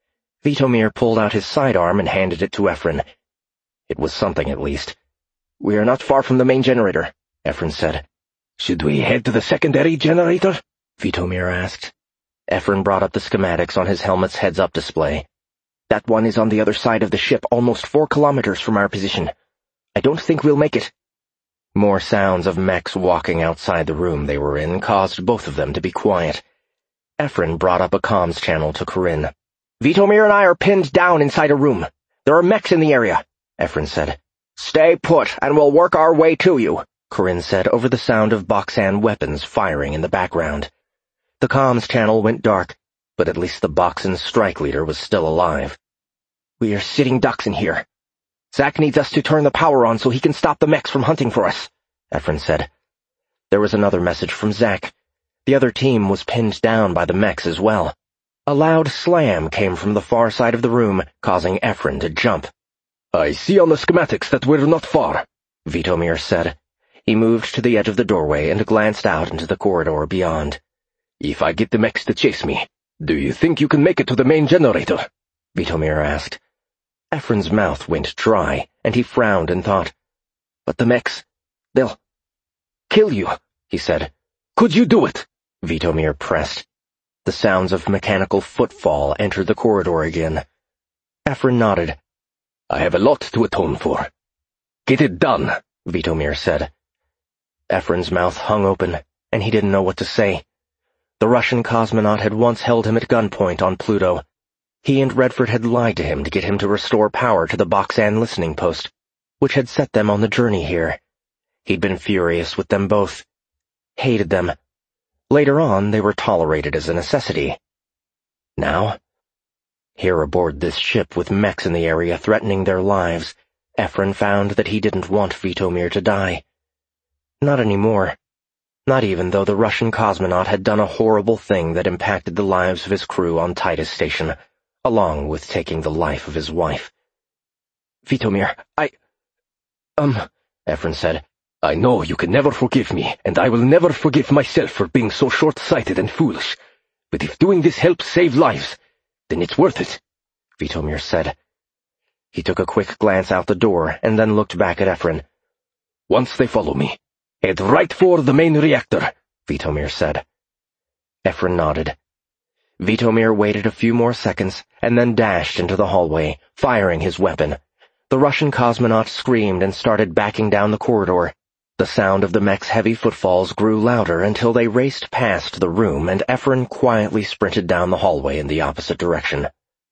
Vitomir pulled out his sidearm and handed it to Ephron. It was something, at least. "We are not far from the main generator," Ephron said. "Should we head to the secondary generator?" Vitomir asked. Ephron brought up the schematics on his helmet's heads-up display. "That one is on the other side of the ship, almost four kilometers from our position. I don't think we'll make it." More sounds of mechs walking outside the room they were in caused both of them to be quiet. Ephron brought up a comms channel to Corinne. "Vitomir and I are pinned down inside a room. There are mechs in the area," Ephron said. "Stay put, and we'll work our way to you," Corinne said over the sound of Boxan weapons firing in the background. The comms channel went dark, but at least the Boxan strike leader was still alive. "We are sitting ducks in here. Zack needs us to turn the power on so he can stop the mechs from hunting for us," Ephron said. There was another message from Zack. The other team was pinned down by the mechs as well. A loud slam came from the far side of the room, causing Ephron to jump. "I see on the schematics that we're not far," Vitomir said. He moved to the edge of the doorway and glanced out into the corridor beyond. "If I get the mechs to chase me, do you think you can make it to the main generator?" Vitomir asked. Ephron's mouth went dry, and he frowned and thought. "But the mechs, they'll kill you," he said. "Could you do it?" Vitomir pressed. The sounds of mechanical footfall entered the corridor again. Ephron nodded. "I have a lot to atone for. Get it done," Vitomir said. Ephron's mouth hung open, and he didn't know what to say. The Russian cosmonaut had once held him at gunpoint on Pluto. He and Redford had lied to him to get him to restore power to the Boxan listening post, which had set them on the journey here. He'd been furious with them both. Hated them. Later on, they were tolerated as a necessity. Now, here aboard this ship with mechs in the area threatening their lives, Ephron found that he didn't want Vitomir to die. Not anymore. Not even though the Russian cosmonaut had done a horrible thing that impacted the lives of his crew on Titus Station, along with taking the life of his wife. "Vitomir, I... Um, Ephron said. "I know you can never forgive me, and I will never forgive myself for being so short-sighted and foolish. But if doing this helps save lives, then it's worth it," Vitomir said. He took a quick glance out the door and then looked back at Ephron. "Once they follow me, head right for the main reactor," Vitomir said. Ephron nodded. Vitomir waited a few more seconds and then dashed into the hallway, firing his weapon. The Russian cosmonaut screamed and started backing down the corridor. The sound of the mech's heavy footfalls grew louder until they raced past the room and Ephron quietly sprinted down the hallway in the opposite direction.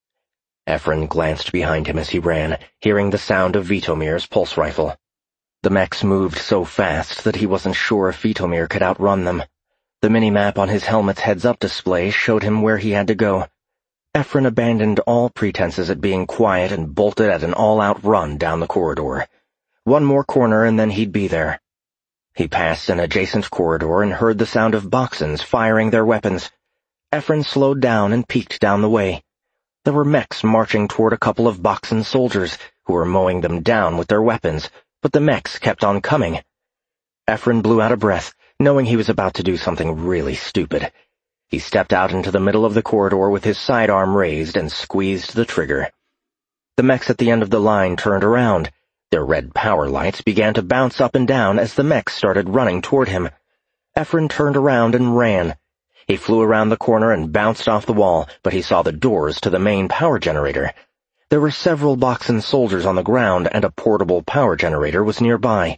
Ephron glanced behind him as he ran, hearing the sound of Vitomir's pulse rifle. The mechs moved so fast that he wasn't sure if Vitomir could outrun them. The minimap on his helmet's heads-up display showed him where he had to go. Ephron abandoned all pretenses at being quiet and bolted at an all-out run down the corridor. One more corner and then he'd be there. He passed an adjacent corridor and heard the sound of Boxons firing their weapons. Ephron slowed down and peeked down the way. There were mechs marching toward a couple of Boxen soldiers, who were mowing them down with their weapons, but the mechs kept on coming. Ephron blew out a breath, knowing he was about to do something really stupid. He stepped out into the middle of the corridor with his sidearm raised and squeezed the trigger. The mechs at the end of the line turned around. Their red power lights began to bounce up and down as the mechs started running toward him. Ephron turned around and ran. He flew around the corner and bounced off the wall, but he saw the doors to the main power generator. There were several Boxen soldiers on the ground, and a portable power generator was nearby.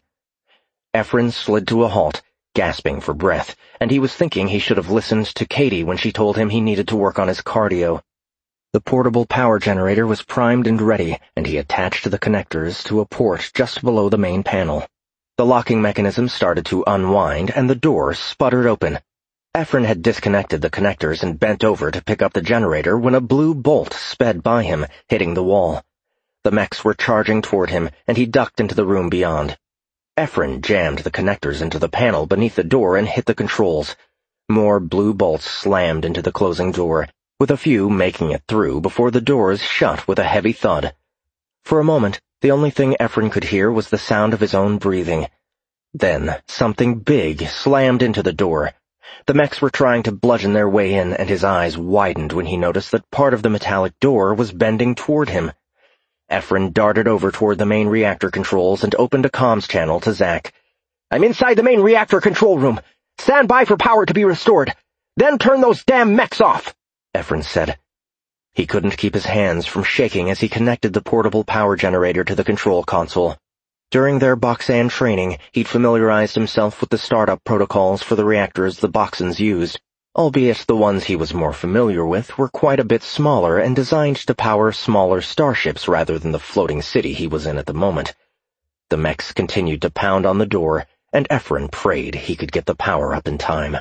Ephron slid to a halt, gasping for breath, and he was thinking he should have listened to Katie when she told him he needed to work on his cardio. The portable power generator was primed and ready, and he attached the connectors to a port just below the main panel. The locking mechanism started to unwind, and the door sputtered open. Ephron had disconnected the connectors and bent over to pick up the generator when a blue bolt sped by him, hitting the wall. The mechs were charging toward him, and he ducked into the room beyond. Ephron jammed the connectors into the panel beneath the door and hit the controls. More blue bolts slammed into the closing door, with a few making it through before the doors shut with a heavy thud. For a moment, the only thing Ephron could hear was the sound of his own breathing. Then, something big slammed into the door. The mechs were trying to bludgeon their way in, and his eyes widened when he noticed that part of the metallic door was bending toward him. Ephron darted over toward the main reactor controls and opened a comms channel to Zack. "I'm inside the main reactor control room. Stand by for power to be restored. Then turn those damn mechs off," Ephron said. He couldn't keep his hands from shaking as he connected the portable power generator to the control console. During their Boxan training, he'd familiarized himself with the startup protocols for the reactors the Boxens used, albeit the ones he was more familiar with were quite a bit smaller and designed to power smaller starships rather than the floating city he was in at the moment. The mechs continued to pound on the door, and Ephron prayed he could get the power up in time.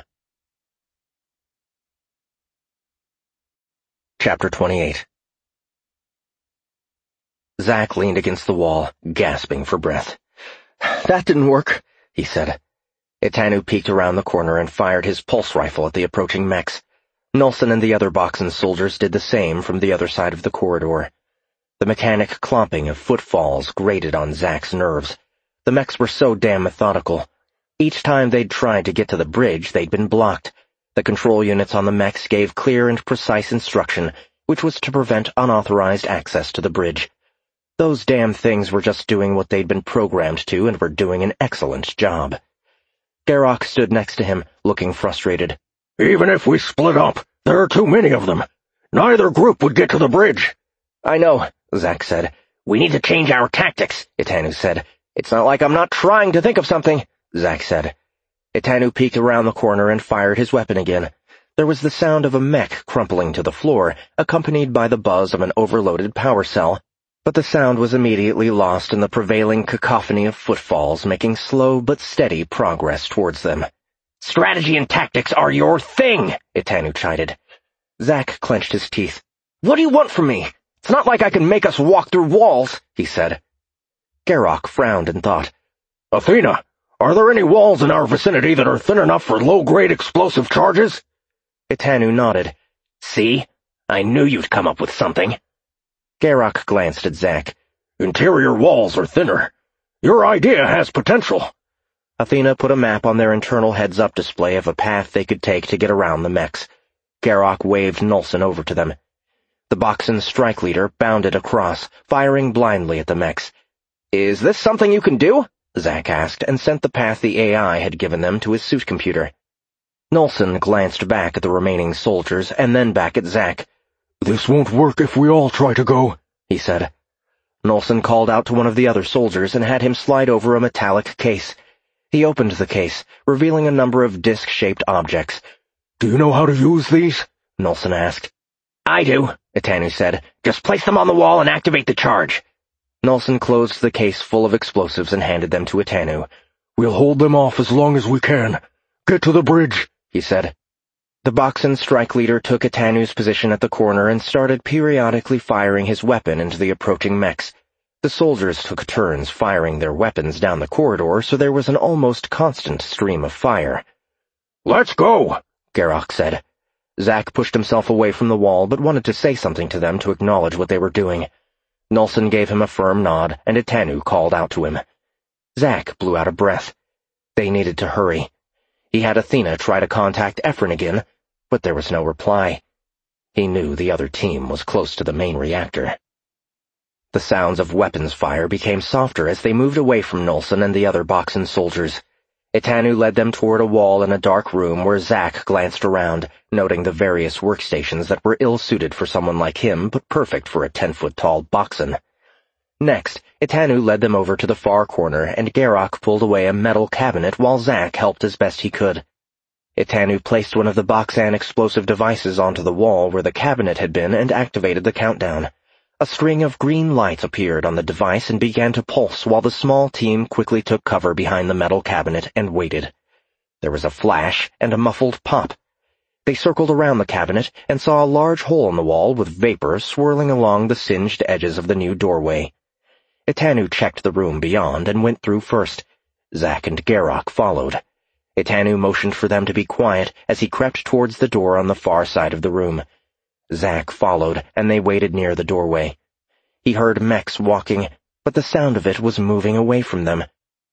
Chapter twenty-eight. Zack leaned against the wall, gasping for breath. "That didn't work," he said. Itanu peeked around the corner and fired his pulse rifle at the approaching mechs. Nulson and the other Boxen soldiers did the same from the other side of the corridor. The mechanic clomping of footfalls grated on Zack's nerves. The mechs were so damn methodical. Each time they'd tried to get to the bridge, they'd been blocked. The control units on the mechs gave clear and precise instruction, which was to prevent unauthorized access to the bridge. Those damn things were just doing what they'd been programmed to and were doing an excellent job. Garrock stood next to him, looking frustrated. "Even if we split up, there are too many of them. Neither group would get to the bridge." "I know," Zack said. "We need to change our tactics," Itanu said. "It's not like I'm not trying to think of something," Zack said. Itanu peeked around the corner and fired his weapon again. There was the sound of a mech crumpling to the floor, accompanied by the buzz of an overloaded power cell, but the sound was immediately lost in the prevailing cacophony of footfalls making slow but steady progress towards them. "Strategy and tactics are your thing," Itanu chided. Zack clenched his teeth. "What do you want from me? It's not like I can make us walk through walls," he said. Garrock frowned and thought. "Athena, are there any walls in our vicinity that are thin enough for low-grade explosive charges?" Itanu nodded. "See? I knew you'd come up with something." Garrock glanced at Zack. "Interior walls are thinner. Your idea has potential." Athena put a map on their internal heads-up display of a path they could take to get around the mechs. Garrock waved Nulson over to them. The Boxen strike leader bounded across, firing blindly at the mechs. "Is this something you can do?" Zack asked, and sent the path the A I had given them to his suit computer. Nulson glanced back at the remaining soldiers and then back at Zack. "This won't work if we all try to go," he said. Nulson called out to one of the other soldiers and had him slide over a metallic case. He opened the case, revealing a number of disc-shaped objects. "Do you know how to use these?" Nulson asked. "I do," Itanu said. "Just place them on the wall and activate the charge." Nulson closed the case full of explosives and handed them to Itanu. "We'll hold them off as long as we can. Get to the bridge," he said. The Boxen strike leader took Itanu's position at the corner and started periodically firing his weapon into the approaching mechs. The soldiers took turns firing their weapons down the corridor, so there was an almost constant stream of fire. "Let's go," Garrock said. Zack pushed himself away from the wall but wanted to say something to them to acknowledge what they were doing. Nulson gave him a firm nod, and Etanu called out to him. Zack blew out a breath. They needed to hurry. He had Athena try to contact Ephron again, but there was no reply. He knew the other team was close to the main reactor. The sounds of weapons fire became softer as they moved away from Nulson and the other Boxen soldiers. Etanu led them toward a wall in a dark room where Zack glanced around, noting the various workstations that were ill-suited for someone like him but perfect for a ten-foot-tall Boxen. Next, Etanu led them over to the far corner, and Garrock pulled away a metal cabinet while Zack helped as best he could. Etanu placed one of the Boxan explosive devices onto the wall where the cabinet had been and activated the countdown. A string of green lights appeared on the device and began to pulse while the small team quickly took cover behind the metal cabinet and waited. There was a flash and a muffled pop. They circled around the cabinet and saw a large hole in the wall with vapor swirling along the singed edges of the new doorway. Etanu checked the room beyond and went through first. Zack and Garrock followed. Etanu motioned for them to be quiet as he crept towards the door on the far side of the room. Zack followed, and they waited near the doorway. He heard mechs walking, but the sound of it was moving away from them.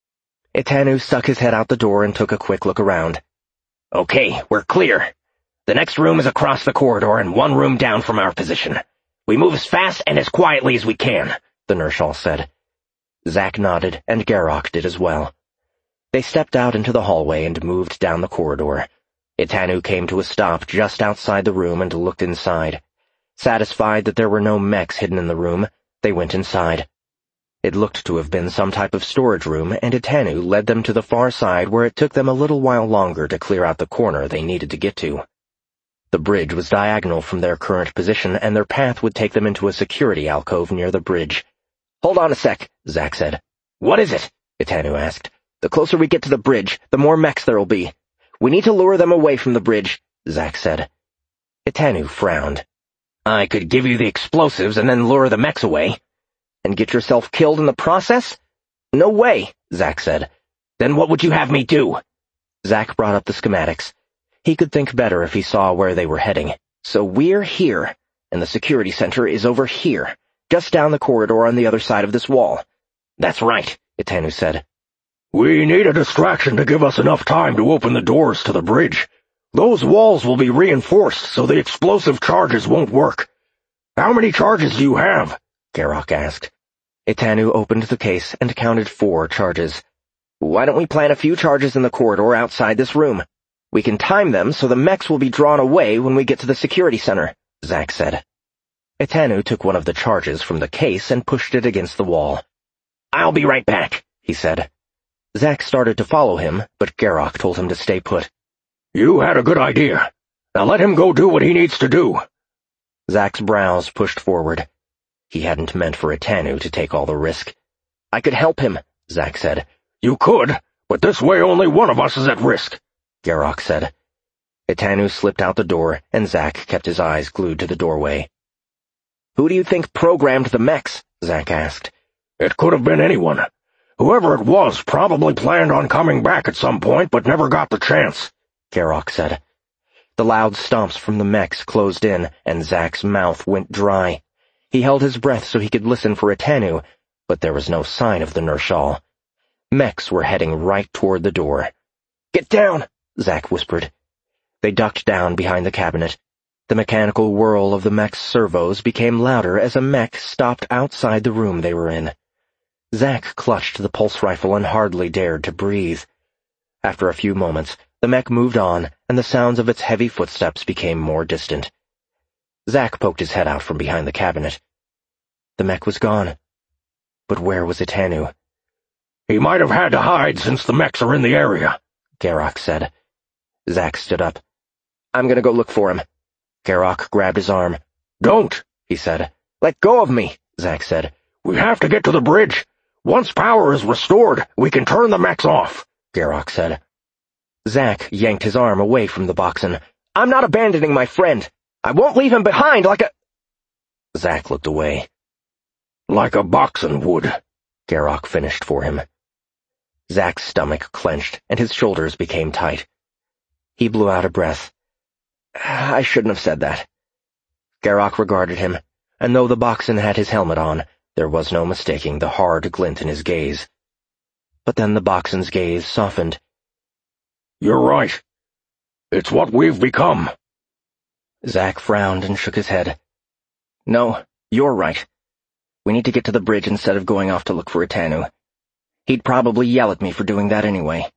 Etanu stuck his head out the door and took a quick look around. Okay, we're clear. The next room is across the corridor and one room down from our position. We move as fast and as quietly as we can, the Nershal said. Zack nodded, and Garrock did as well. They stepped out into the hallway and moved down the corridor. Etanu came to a stop just outside the room and looked inside. Satisfied that there were no mechs hidden in the room, they went inside. It looked to have been some type of storage room, and Etanu led them to the far side where it took them a little while longer to clear out the corner they needed to get to. The bridge was diagonal from their current position, and their path would take them into a security alcove near the bridge. "Hold on a sec," Zack said. "What is it?" Etanu asked. "The closer we get to the bridge, the more mechs there'll be. We need to lure them away from the bridge," Zack said. Etanu frowned. "I could give you the explosives and then lure the mechs away." "And get yourself killed in the process?" "No way," Zack said. "Then what would you have me do?" Zack brought up the schematics. He could think better if he saw where they were heading. "So we're here, and the security center is over here, just down the corridor on the other side of this wall." "That's right," Etanu said. "We need a distraction to give us enough time to open the doors to the bridge. Those walls will be reinforced so the explosive charges won't work. How many charges do you have?" Garrock asked. Etanu opened the case and counted four charges. "Why don't we plant a few charges in the corridor outside this room? We can time them so the mechs will be drawn away when we get to the security center," Zack said. Etanu took one of the charges from the case and pushed it against the wall. "I'll be right back," he said. Zack started to follow him, but Garrock told him to stay put. "You had a good idea. Now let him go do what he needs to do." Zack's brows pushed forward. He hadn't meant for Etanu to take all the risk. "I could help him," Zack said. "You could, but this way only one of us is at risk," Garrock said. Etanu slipped out the door, and Zack kept his eyes glued to the doorway. "Who do you think programmed the mechs?" Zack asked. "It could have been anyone. Whoever it was probably planned on coming back at some point but never got the chance," Garrock said. The loud stomps from the mechs closed in, and Zack's mouth went dry. He held his breath so he could listen for Etanu, but there was no sign of the Nershal. Mechs were heading right toward the door. "Get down," Zack whispered. They ducked down behind the cabinet. The mechanical whirl of the mech's servos became louder as a mech stopped outside the room they were in. Zack clutched the pulse rifle and hardly dared to breathe. After a few moments, the mech moved on, and the sounds of its heavy footsteps became more distant. Zack poked his head out from behind the cabinet. The mech was gone. But where was Etanu? "He might have had to hide since the mechs are in the area," Garrock said. Zack stood up. "I'm gonna go look for him." Garrock grabbed his arm. "Don't," he said. "Let go of me," Zack said. "We have to get to the bridge. Once power is restored, we can turn the mechs off," Garrock said. Zack yanked his arm away from the Boxen. "I'm not abandoning my friend. I won't leave him behind like a—" Zack looked away. "Like a Boxen would," Garrock finished for him. Zack's stomach clenched, and his shoulders became tight. He blew out a breath. I shouldn't have said that. Garak regarded him, and though the Boxen had his helmet on, there was no mistaking the hard glint in his gaze. But then the Boxen's gaze softened. You're right. It's what we've become. Zack frowned and shook his head. No, you're right. We need to get to the bridge instead of going off to look for Etanu. He'd probably yell at me for doing that anyway.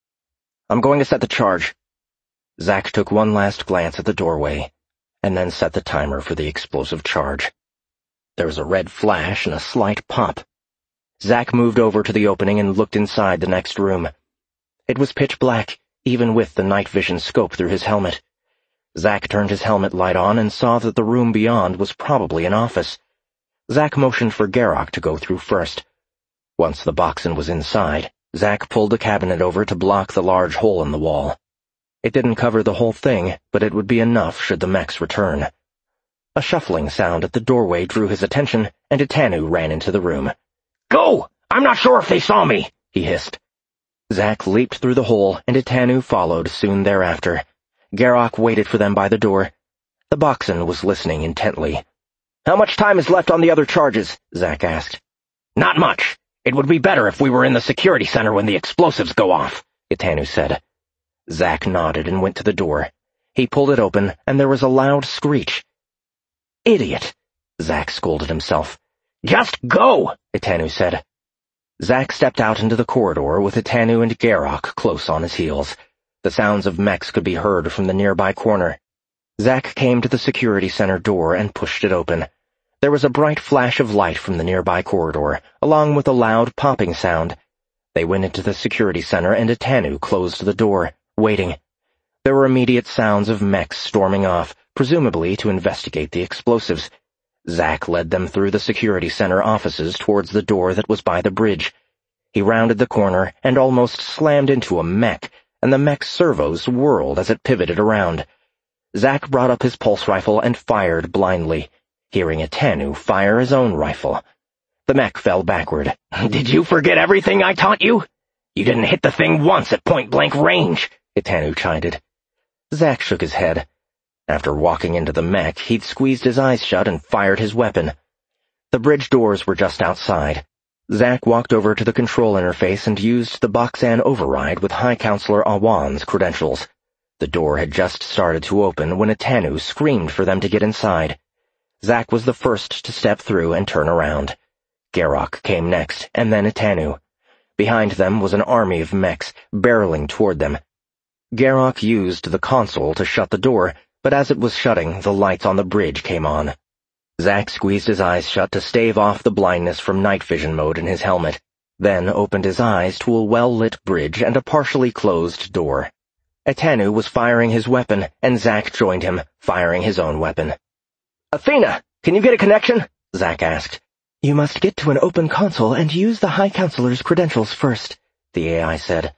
I'm going to set the charge. Zack took one last glance at the doorway, and then set the timer for the explosive charge. There was a red flash and a slight pop. Zack moved over to the opening and looked inside the next room. It was pitch black, even with the night vision scope through his helmet. Zack turned his helmet light on and saw that the room beyond was probably an office. Zack motioned for Garak to go through first. Once the Boxen was inside, Zack pulled the cabinet over to block the large hole in the wall. It didn't cover the whole thing, but it would be enough should the mechs return. A shuffling sound at the doorway drew his attention, and Etanu ran into the room. Go! I'm not sure if they saw me, he hissed. Zack leaped through the hole, and Etanu followed soon thereafter. Garak waited for them by the door. The Boxen was listening intently. How much time is left on the other charges? Zack asked. Not much. It would be better if we were in the security center when the explosives go off, Etanu said. Zack nodded and went to the door. He pulled it open, and there was a loud screech. Idiot! Zack scolded himself. Just go, Etanu said. Zack stepped out into the corridor with Etanu and Garak close on his heels. The sounds of mechs could be heard from the nearby corner. Zack came to the security center door and pushed it open. There was a bright flash of light from the nearby corridor, along with a loud popping sound. They went into the security center and Etanu closed the door, waiting. There were immediate sounds of mechs storming off, presumably to investigate the explosives. Zack led them through the security center offices towards the door that was by the bridge. He rounded the corner and almost slammed into a mech, and the mech's servos whirled as it pivoted around. Zack brought up his pulse rifle and fired blindly, hearing Etanu fire his own rifle. The mech fell backward. Did you forget everything I taught you? You didn't hit the thing once at point-blank range, Etanu chided. Zack shook his head. After walking into the mech, he'd squeezed his eyes shut and fired his weapon. The bridge doors were just outside. Zack walked over to the control interface and used the Boxen override with High Counselor Awan's credentials. The door had just started to open when Etanu screamed for them to get inside. Zack was the first to step through and turn around. Garak came next, and then Etanu. Behind them was an army of mechs, barreling toward them. Garak used the console to shut the door, but as it was shutting, the lights on the bridge came on. Zack squeezed his eyes shut to stave off the blindness from night vision mode in his helmet, then opened his eyes to a well-lit bridge and a partially closed door. Etanu was firing his weapon, and Zack joined him, firing his own weapon. Athena, can you get a connection? Zack asked. You must get to an open console and use the High Counselor's credentials first, the A I said.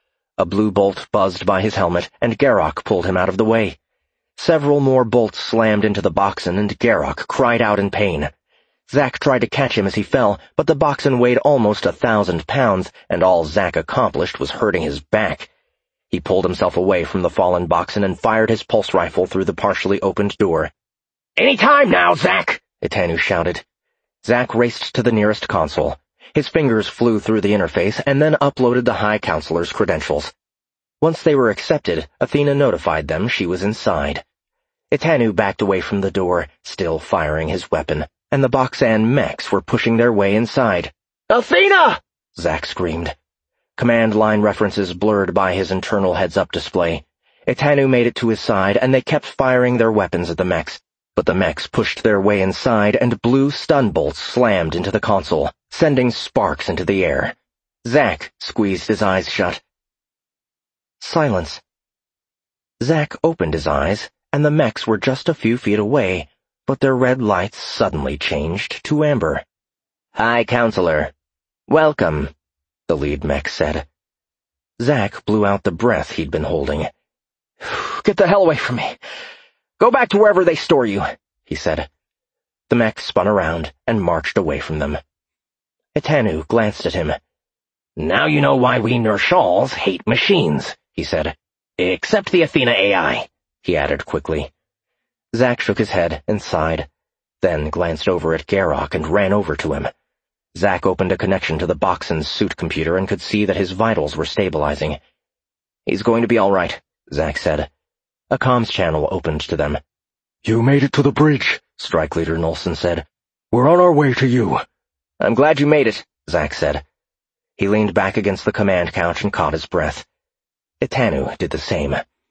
A blue bolt buzzed by his helmet, and Garak pulled him out of the way. Several more bolts slammed into the Boxen, and Garak cried out in pain. Zack tried to catch him as he fell, but the Boxen weighed almost a thousand pounds, and all Zack accomplished was hurting his back. He pulled himself away from the fallen Boxen and fired his pulse rifle through the partially opened door. Any time now, Zack! Etanu shouted. Zack raced to the nearest console. His fingers flew through the interface and then uploaded the High Counselor's credentials. Once they were accepted, Athena notified them she was inside. Etanu backed away from the door, still firing his weapon, and the Boxen mechs were pushing their way inside. Athena! Zack screamed. Command line references blurred by his internal heads-up display. Etanu made it to his side, and they kept firing their weapons at the mechs, but the mechs pushed their way inside, and blue stun bolts slammed into the console, sending sparks into the air. Zack squeezed his eyes shut. Silence. Zack opened his eyes, and the mechs were just a few feet away, but their red lights suddenly changed to amber. High Counselor. Welcome, the lead mech said. Zack blew out the breath he'd been holding. Get the hell away from me. Go back to wherever they store you, he said. The mech spun around and marched away from them. Etanu glanced at him. Now you know why we Nershals hate machines, he said. Except the Athena A I. he added quickly. Zack shook his head and sighed, then glanced over at Garrock and ran over to him. Zack opened a connection to the Boxen's suit computer and could see that his vitals were stabilizing. "He's going to be all right," Zack said. A comms channel opened to them. "You made it to the bridge," Strike Leader Nolson said. "We're on our way to you." "I'm glad you made it," Zack said. He leaned back against the command couch and caught his breath. Itanu did the same.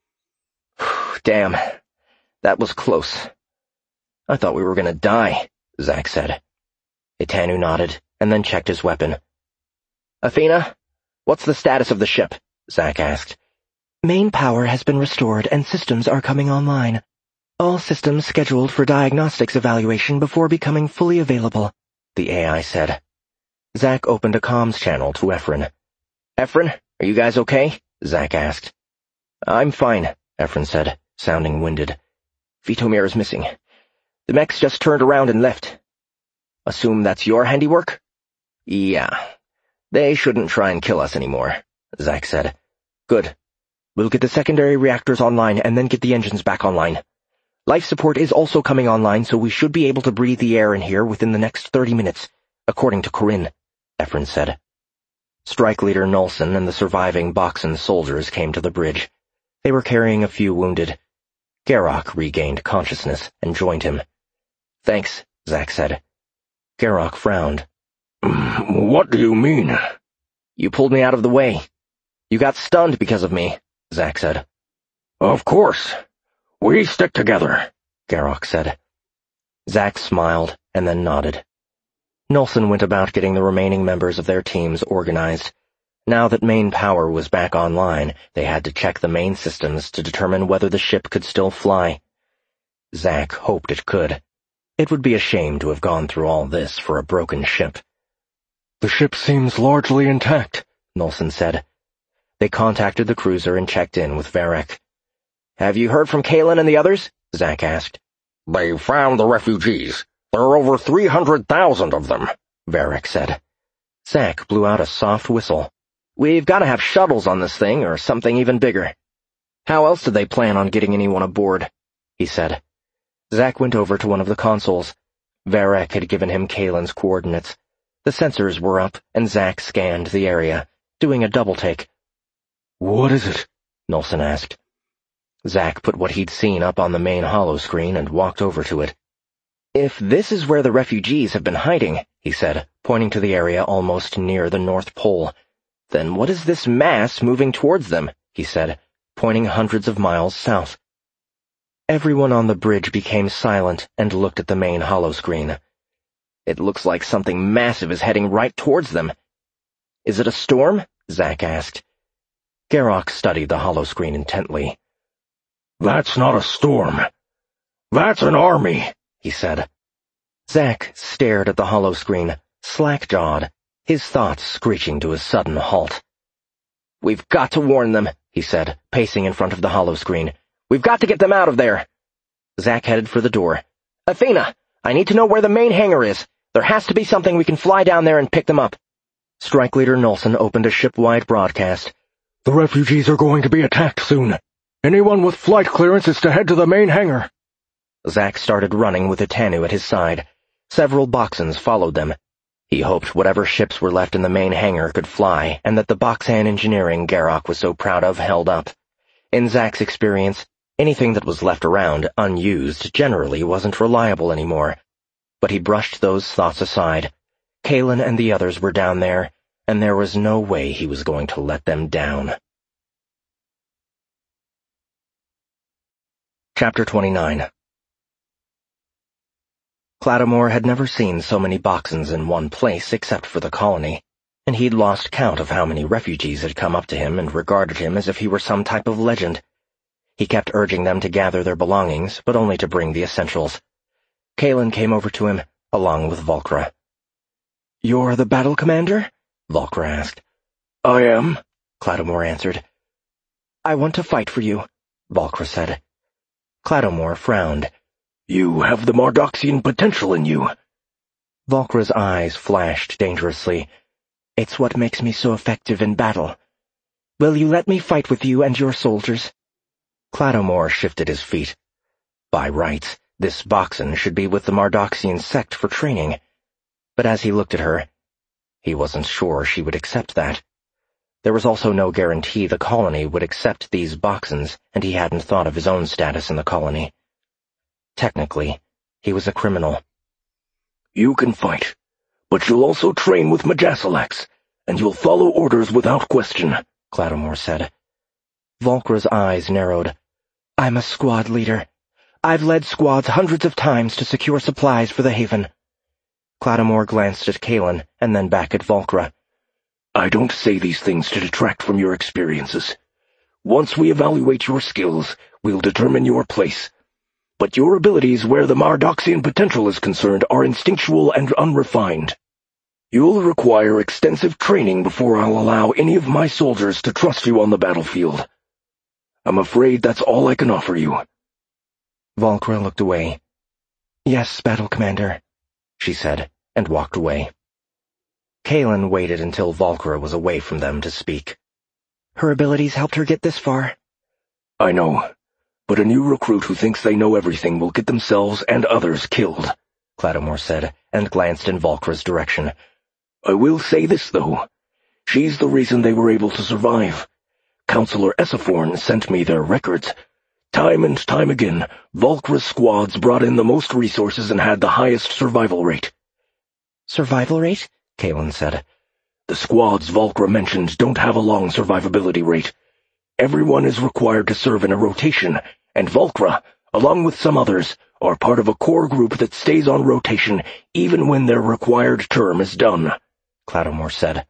"Damn, that was close. I thought we were going to die," Zack said. Itanu nodded, and then checked his weapon. "Athena, what's the status of the ship?" Zack asked. "Main power has been restored and systems are coming online. All systems scheduled for diagnostics evaluation before becoming fully available," the A I said. Zack opened a comms channel to Ephron. "Ephron, are you guys okay?" Zack asked. "I'm fine," Ephron said, sounding winded. "Vitomir is missing. The mechs just turned around and left. Assume that's your handiwork?" "Yeah. They shouldn't try and kill us anymore," Zack said. "Good. We'll get the secondary reactors online and then get the engines back online. Life support is also coming online, so we should be able to breathe the air in here within the next thirty minutes, according to Corinne," Ephron said. Strike Leader Nolson and the surviving Boxen soldiers came to the bridge. They were carrying a few wounded. Garrock regained consciousness and joined him. "Thanks," Zack said. Garrock frowned. "What do you mean?" "You pulled me out of the way. You got stunned because of me," Zack said. "Of course. We stick together," Garrock said. Zack smiled and then nodded. Nolson went about getting the remaining members of their teams organized. Now that main power was back online, they had to check the main systems to determine whether the ship could still fly. Zack hoped it could. It would be a shame to have gone through all this for a broken ship. "The ship seems largely intact," Nolson said. They contacted the cruiser and checked in with Varek. "Have you heard from Kalen and the others?" Zack asked. "They found the refugees. There are over three hundred thousand of them," Varek said. Zack blew out a soft whistle. "We've got to have shuttles on this thing, or something even bigger. How else did they plan on getting anyone aboard?" he said. Zack went over to one of the consoles. Varek had given him Kalen's coordinates. The sensors were up, and Zack scanned the area, doing a double-take. "What is it?" Nolson asked. Zack put what he'd seen up on the main holoscreen and walked over to it. "If this is where the refugees have been hiding," he said, pointing to the area almost near the North Pole, "then what is this mass moving towards them?" he said, pointing hundreds of miles south. Everyone on the bridge became silent and looked at the main holoscreen. "It looks like something massive is heading right towards them." "Is it a storm?" Zack asked. Garrock studied the holoscreen intently. "That's not a storm. That's an army," he said. Zack stared at the holoscreen, slack-jawed, his thoughts screeching to a sudden halt. "We've got to warn them," he said, pacing in front of the holoscreen. "We've got to get them out of there." Zack headed for the door. "Athena, I need to know where the main hangar is. There has to be something we can fly down there and pick them up." Strike Leader Nolson opened a ship-wide broadcast. "The refugees are going to be attacked soon. Anyone with flight clearance is to head to the main hangar." Zack started running with Itanu at his side. Several Boxens followed them. He hoped whatever ships were left in the main hangar could fly, and that the Boxan engineering Garrock was so proud of held up. In Zack's experience, anything that was left around, unused, generally wasn't reliable anymore. But he brushed those thoughts aside. Kalen and the others were down there, and there was no way he was going to let them down. Chapter twenty-nine. Cladamore had never seen so many Boxens in one place except for the colony, and he'd lost count of how many refugees had come up to him and regarded him as if he were some type of legend. He kept urging them to gather their belongings, but only to bring the essentials. Kalen came over to him, along with Volkra. "You're the battle commander?" Volkra asked. "I am," Cladamore answered. "I want to fight for you," Volkra said. Cladamore frowned. "You have the Mardoxian potential in you." Volkra's eyes flashed dangerously. "It's what makes me so effective in battle. Will you let me fight with you and your soldiers?" Clattomore shifted his feet. By rights, this Boxen should be with the Mardoxian sect for training. But as he looked at her, he wasn't sure she would accept that. There was also no guarantee the colony would accept these Boxens, and he hadn't thought of his own status in the colony. Technically, he was a criminal. You can fight, but you'll also train with Majasilax, and you'll follow orders without question, Clattomore said. Volkra's eyes narrowed. I'm a squad leader. I've led squads hundreds of times to secure supplies for the Haven. Clattomore glanced at Kalen and then back at Volkra. I don't say these things to detract from your experiences. Once we evaluate your skills, we'll determine your place. But your abilities where the Mardoxian potential is concerned are instinctual and unrefined. You'll require extensive training before I'll allow any of my soldiers to trust you on the battlefield. I'm afraid that's all I can offer you. Volkra looked away. Yes, Battle Commander, she said, and walked away. Kalen waited until Volkra was away from them to speak. Her abilities helped her get this far. I know, but a new recruit who thinks they know everything will get themselves and others killed, Clattomore said, and glanced in Volkra's direction. I will say this, though. She's the reason they were able to survive. Counselor Essoforn sent me their records. Time and time again, Volkra's squads brought in the most resources and had the highest survival rate. Survival rate? Kalen said. The squads Volkra mentioned don't have a long survivability rate. Everyone is required to serve in a rotation, and Volkra, along with some others, are part of a core group that stays on rotation even when their required term is done, Clattomore said.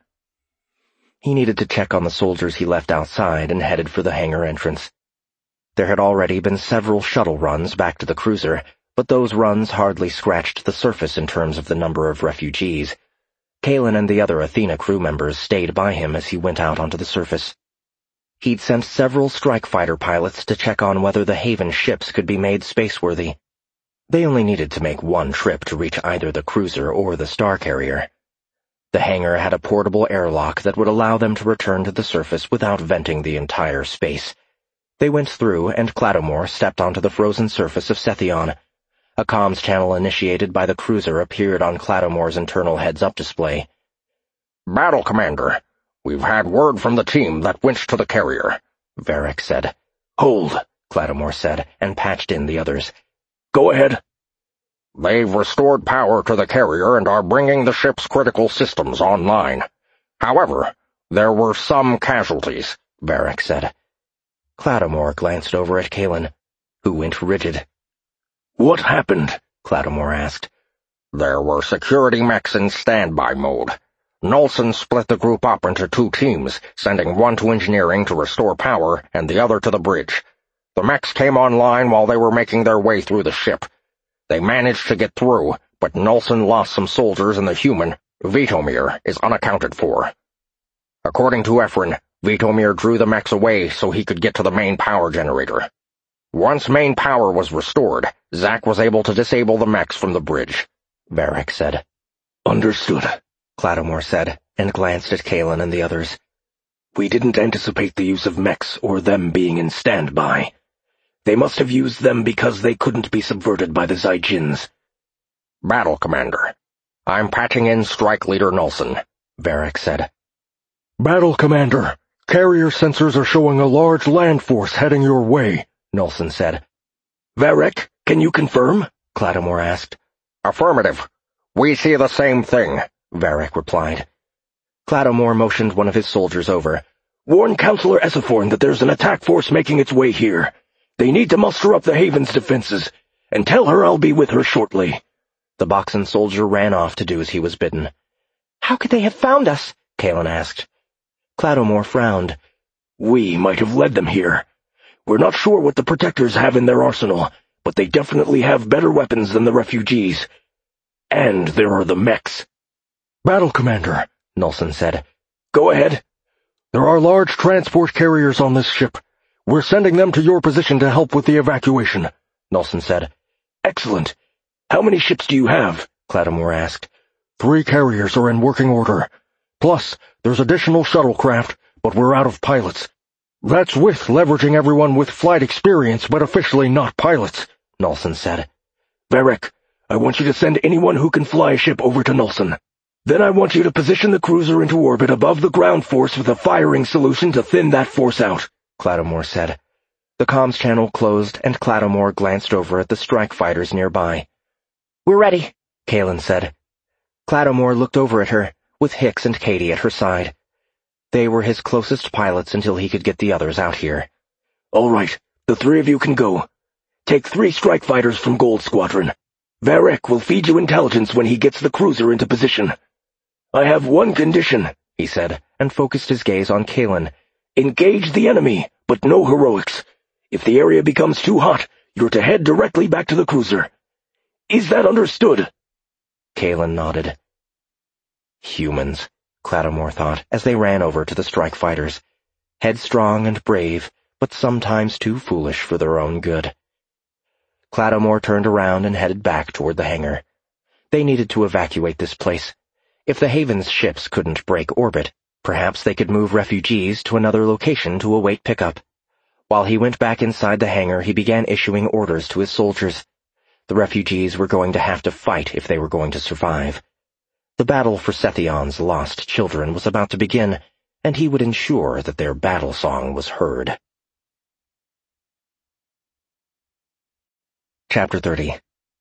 He needed to check on the soldiers he left outside and headed for the hangar entrance. There had already been several shuttle runs back to the cruiser, but those runs hardly scratched the surface in terms of the number of refugees. Kalen and the other Athena crew members stayed by him as he went out onto the surface. He'd sent several strike fighter pilots to check on whether the Haven ships could be made spaceworthy. They only needed to make one trip to reach either the cruiser or the star carrier. The hangar had a portable airlock that would allow them to return to the surface without venting the entire space. They went through, and Clattomore stepped onto the frozen surface of Sethion. A comms channel initiated by the cruiser appeared on Clattomore's internal heads-up display. Battle Commander, we've had word from the team that went to the carrier, Varric said. Hold, Clattomore said, and patched in the others. Go ahead. They've restored power to the carrier and are bringing the ship's critical systems online. However, there were some casualties, Varric said. Clattomore glanced over at Kalen, who went rigid. What happened? Clattomore asked. There were security mechs in standby mode. Nolson split the group up into two teams, sending one to engineering to restore power and the other to the bridge. The mechs came online while they were making their way through the ship. They managed to get through, but Nolson lost some soldiers and the human, Vitomir, is unaccounted for. According to Ephron, Vitomir drew the mechs away so he could get to the main power generator. Once main power was restored, Zack was able to disable the mechs from the bridge, Varric said. Understood, Clattomore said, and glanced at Kalen and the others. We didn't anticipate the use of mechs or them being in standby. They must have used them because they couldn't be subverted by the Zyjins. Battle Commander, I'm patching in Strike Leader Nolson, Varric said. Battle Commander, carrier sensors are showing a large land force heading your way, Nolson said. Varric, can you confirm? Clattomore asked. Affirmative. We see the same thing, Varric replied. Clattomore motioned one of his soldiers over. Warn Counselor Essoforn that there's an attack force making its way here. They need to muster up the Haven's defenses, and tell her I'll be with her shortly. The Boxen soldier ran off to do as he was bidden. How could they have found us? Kalen asked. Clattomore frowned. We might have led them here. We're not sure what the Protectors have in their arsenal, but they definitely have better weapons than the refugees. And there are the mechs. Battle Commander, Nolson said. Go ahead. There are large transport carriers on this ship. We're sending them to your position to help with the evacuation, Nolson said. Excellent. How many ships do you have? Clattomore asked. Three carriers are in working order. Plus, there's additional shuttlecraft, but we're out of pilots. That's with leveraging everyone with flight experience, but officially not pilots, Nolson said. Varric, I want you to send anyone who can fly a ship over to Nolson. Then I want you to position the cruiser into orbit above the ground force with a firing solution to thin that force out, Clattomore said. The comms channel closed, and Clattomore glanced over at the strike fighters nearby. We're ready, Kalen said. Clattomore looked over at her, with Hicks and Katie at her side. They were his closest pilots until he could get the others out here. All right, the three of you can go. Take three strike fighters from Gold Squadron. Varric will feed you intelligence when he gets the cruiser into position. I have one condition, he said, and focused his gaze on Kalen. Engage the enemy, but no heroics. If the area becomes too hot, you're to head directly back to the cruiser. Is that understood? Kalen nodded. Humans, Clattomore thought, as they ran over to the strike fighters. Headstrong and brave, but sometimes too foolish for their own good. Clattomore turned around and headed back toward the hangar. They needed to evacuate this place. If the Haven's ships couldn't break orbit, perhaps they could move refugees to another location to await pickup. While he went back inside the hangar, he began issuing orders to his soldiers. The refugees were going to have to fight if they were going to survive. The battle for Sethion's lost children was about to begin, and he would ensure that their battle song was heard. Chapter thirty.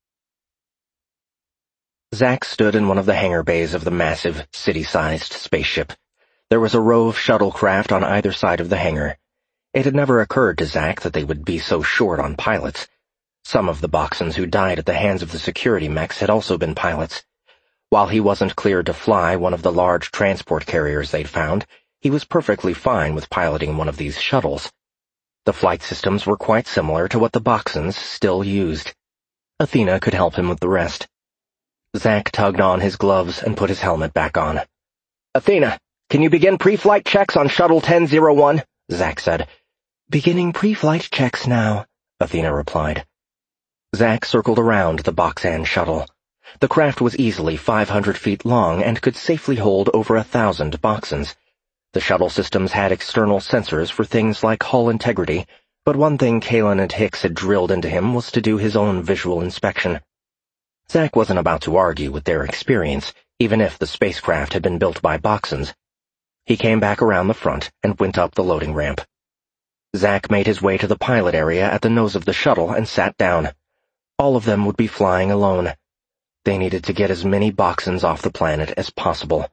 Zack stood in one of the hangar bays of the massive, city-sized spaceship. There was a row of shuttlecraft on either side of the hangar. It had never occurred to Zack that they would be so short on pilots. Some of the Boxons who died at the hands of the security mechs had also been pilots. While he wasn't cleared to fly one of the large transport carriers they'd found, he was perfectly fine with piloting one of these shuttles. The flight systems were quite similar to what the Boxons still used. Athena could help him with the rest. Zack tugged on his gloves and put his helmet back on. Athena, can you begin pre-flight checks on Shuttle ten oh one? Zack said. Beginning pre-flight checks now, Athena replied. Zack circled around the Boxan shuttle. The craft was easily five hundred feet long and could safely hold over a thousand Boxons. The shuttle systems had external sensors for things like hull integrity, but one thing Kalen and Hicks had drilled into him was to do his own visual inspection. Zack wasn't about to argue with their experience, even if the spacecraft had been built by Boxons. He came back around the front and went up the loading ramp. Zack made his way to the pilot area at the nose of the shuttle and sat down. All of them would be flying alone. They needed to get as many Boxons off the planet as possible.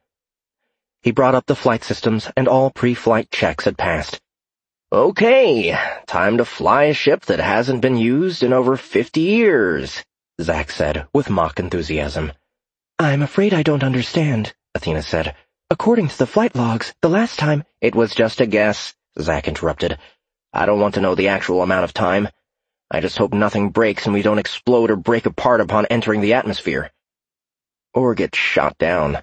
He brought up the flight systems, and all pre-flight checks had passed. Okay, time to fly a ship that hasn't been used in over fifty years, Zack said, with mock enthusiasm. I'm afraid I don't understand, Athena said. According to the flight logs, the last time— It was just a guess, Zack interrupted. I don't want to know the actual amount of time. I just hope nothing breaks and we don't explode or break apart upon entering the atmosphere. Or get shot down.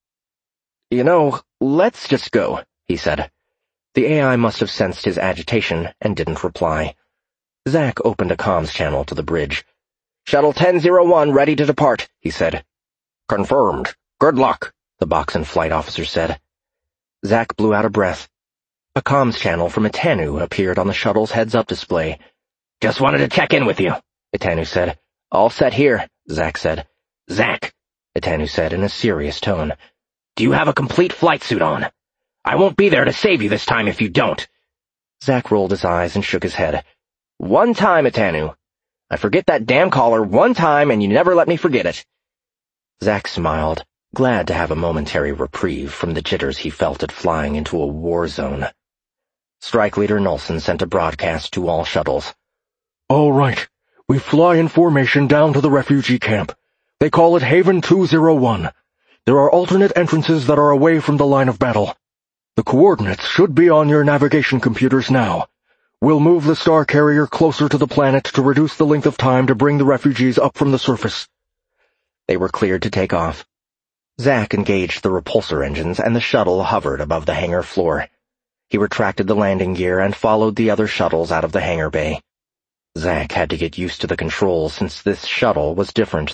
You know, let's just go, he said. The A I must have sensed his agitation and didn't reply. Zack opened a comms channel to the bridge. Shuttle ten oh one ready to depart, he said. Confirmed. Good luck, the Boxon flight officer said. Zack blew out a breath. A comms channel from Etanu appeared on the shuttle's heads-up display. Just wanted to check in with you, Etanu said. All set here, Zack said. Zack, Etanu said in a serious tone. Do you have a complete flight suit on? I won't be there to save you this time if you don't. Zack rolled his eyes and shook his head. One time, Etanu. I forget that damn caller one time and you never let me forget it. Zack smiled, glad to have a momentary reprieve from the jitters he felt at flying into a war zone. Strike Leader Nolson sent a broadcast to all shuttles. All right, we fly in formation down to the refugee camp. They call it Haven two oh one. There are alternate entrances that are away from the line of battle. The coordinates should be on your navigation computers now. We'll move the star carrier closer to the planet to reduce the length of time to bring the refugees up from the surface. They were cleared to take off. Zack engaged the repulsor engines and the shuttle hovered above the hangar floor. He retracted the landing gear and followed the other shuttles out of the hangar bay. Zack had to get used to the controls since this shuttle was different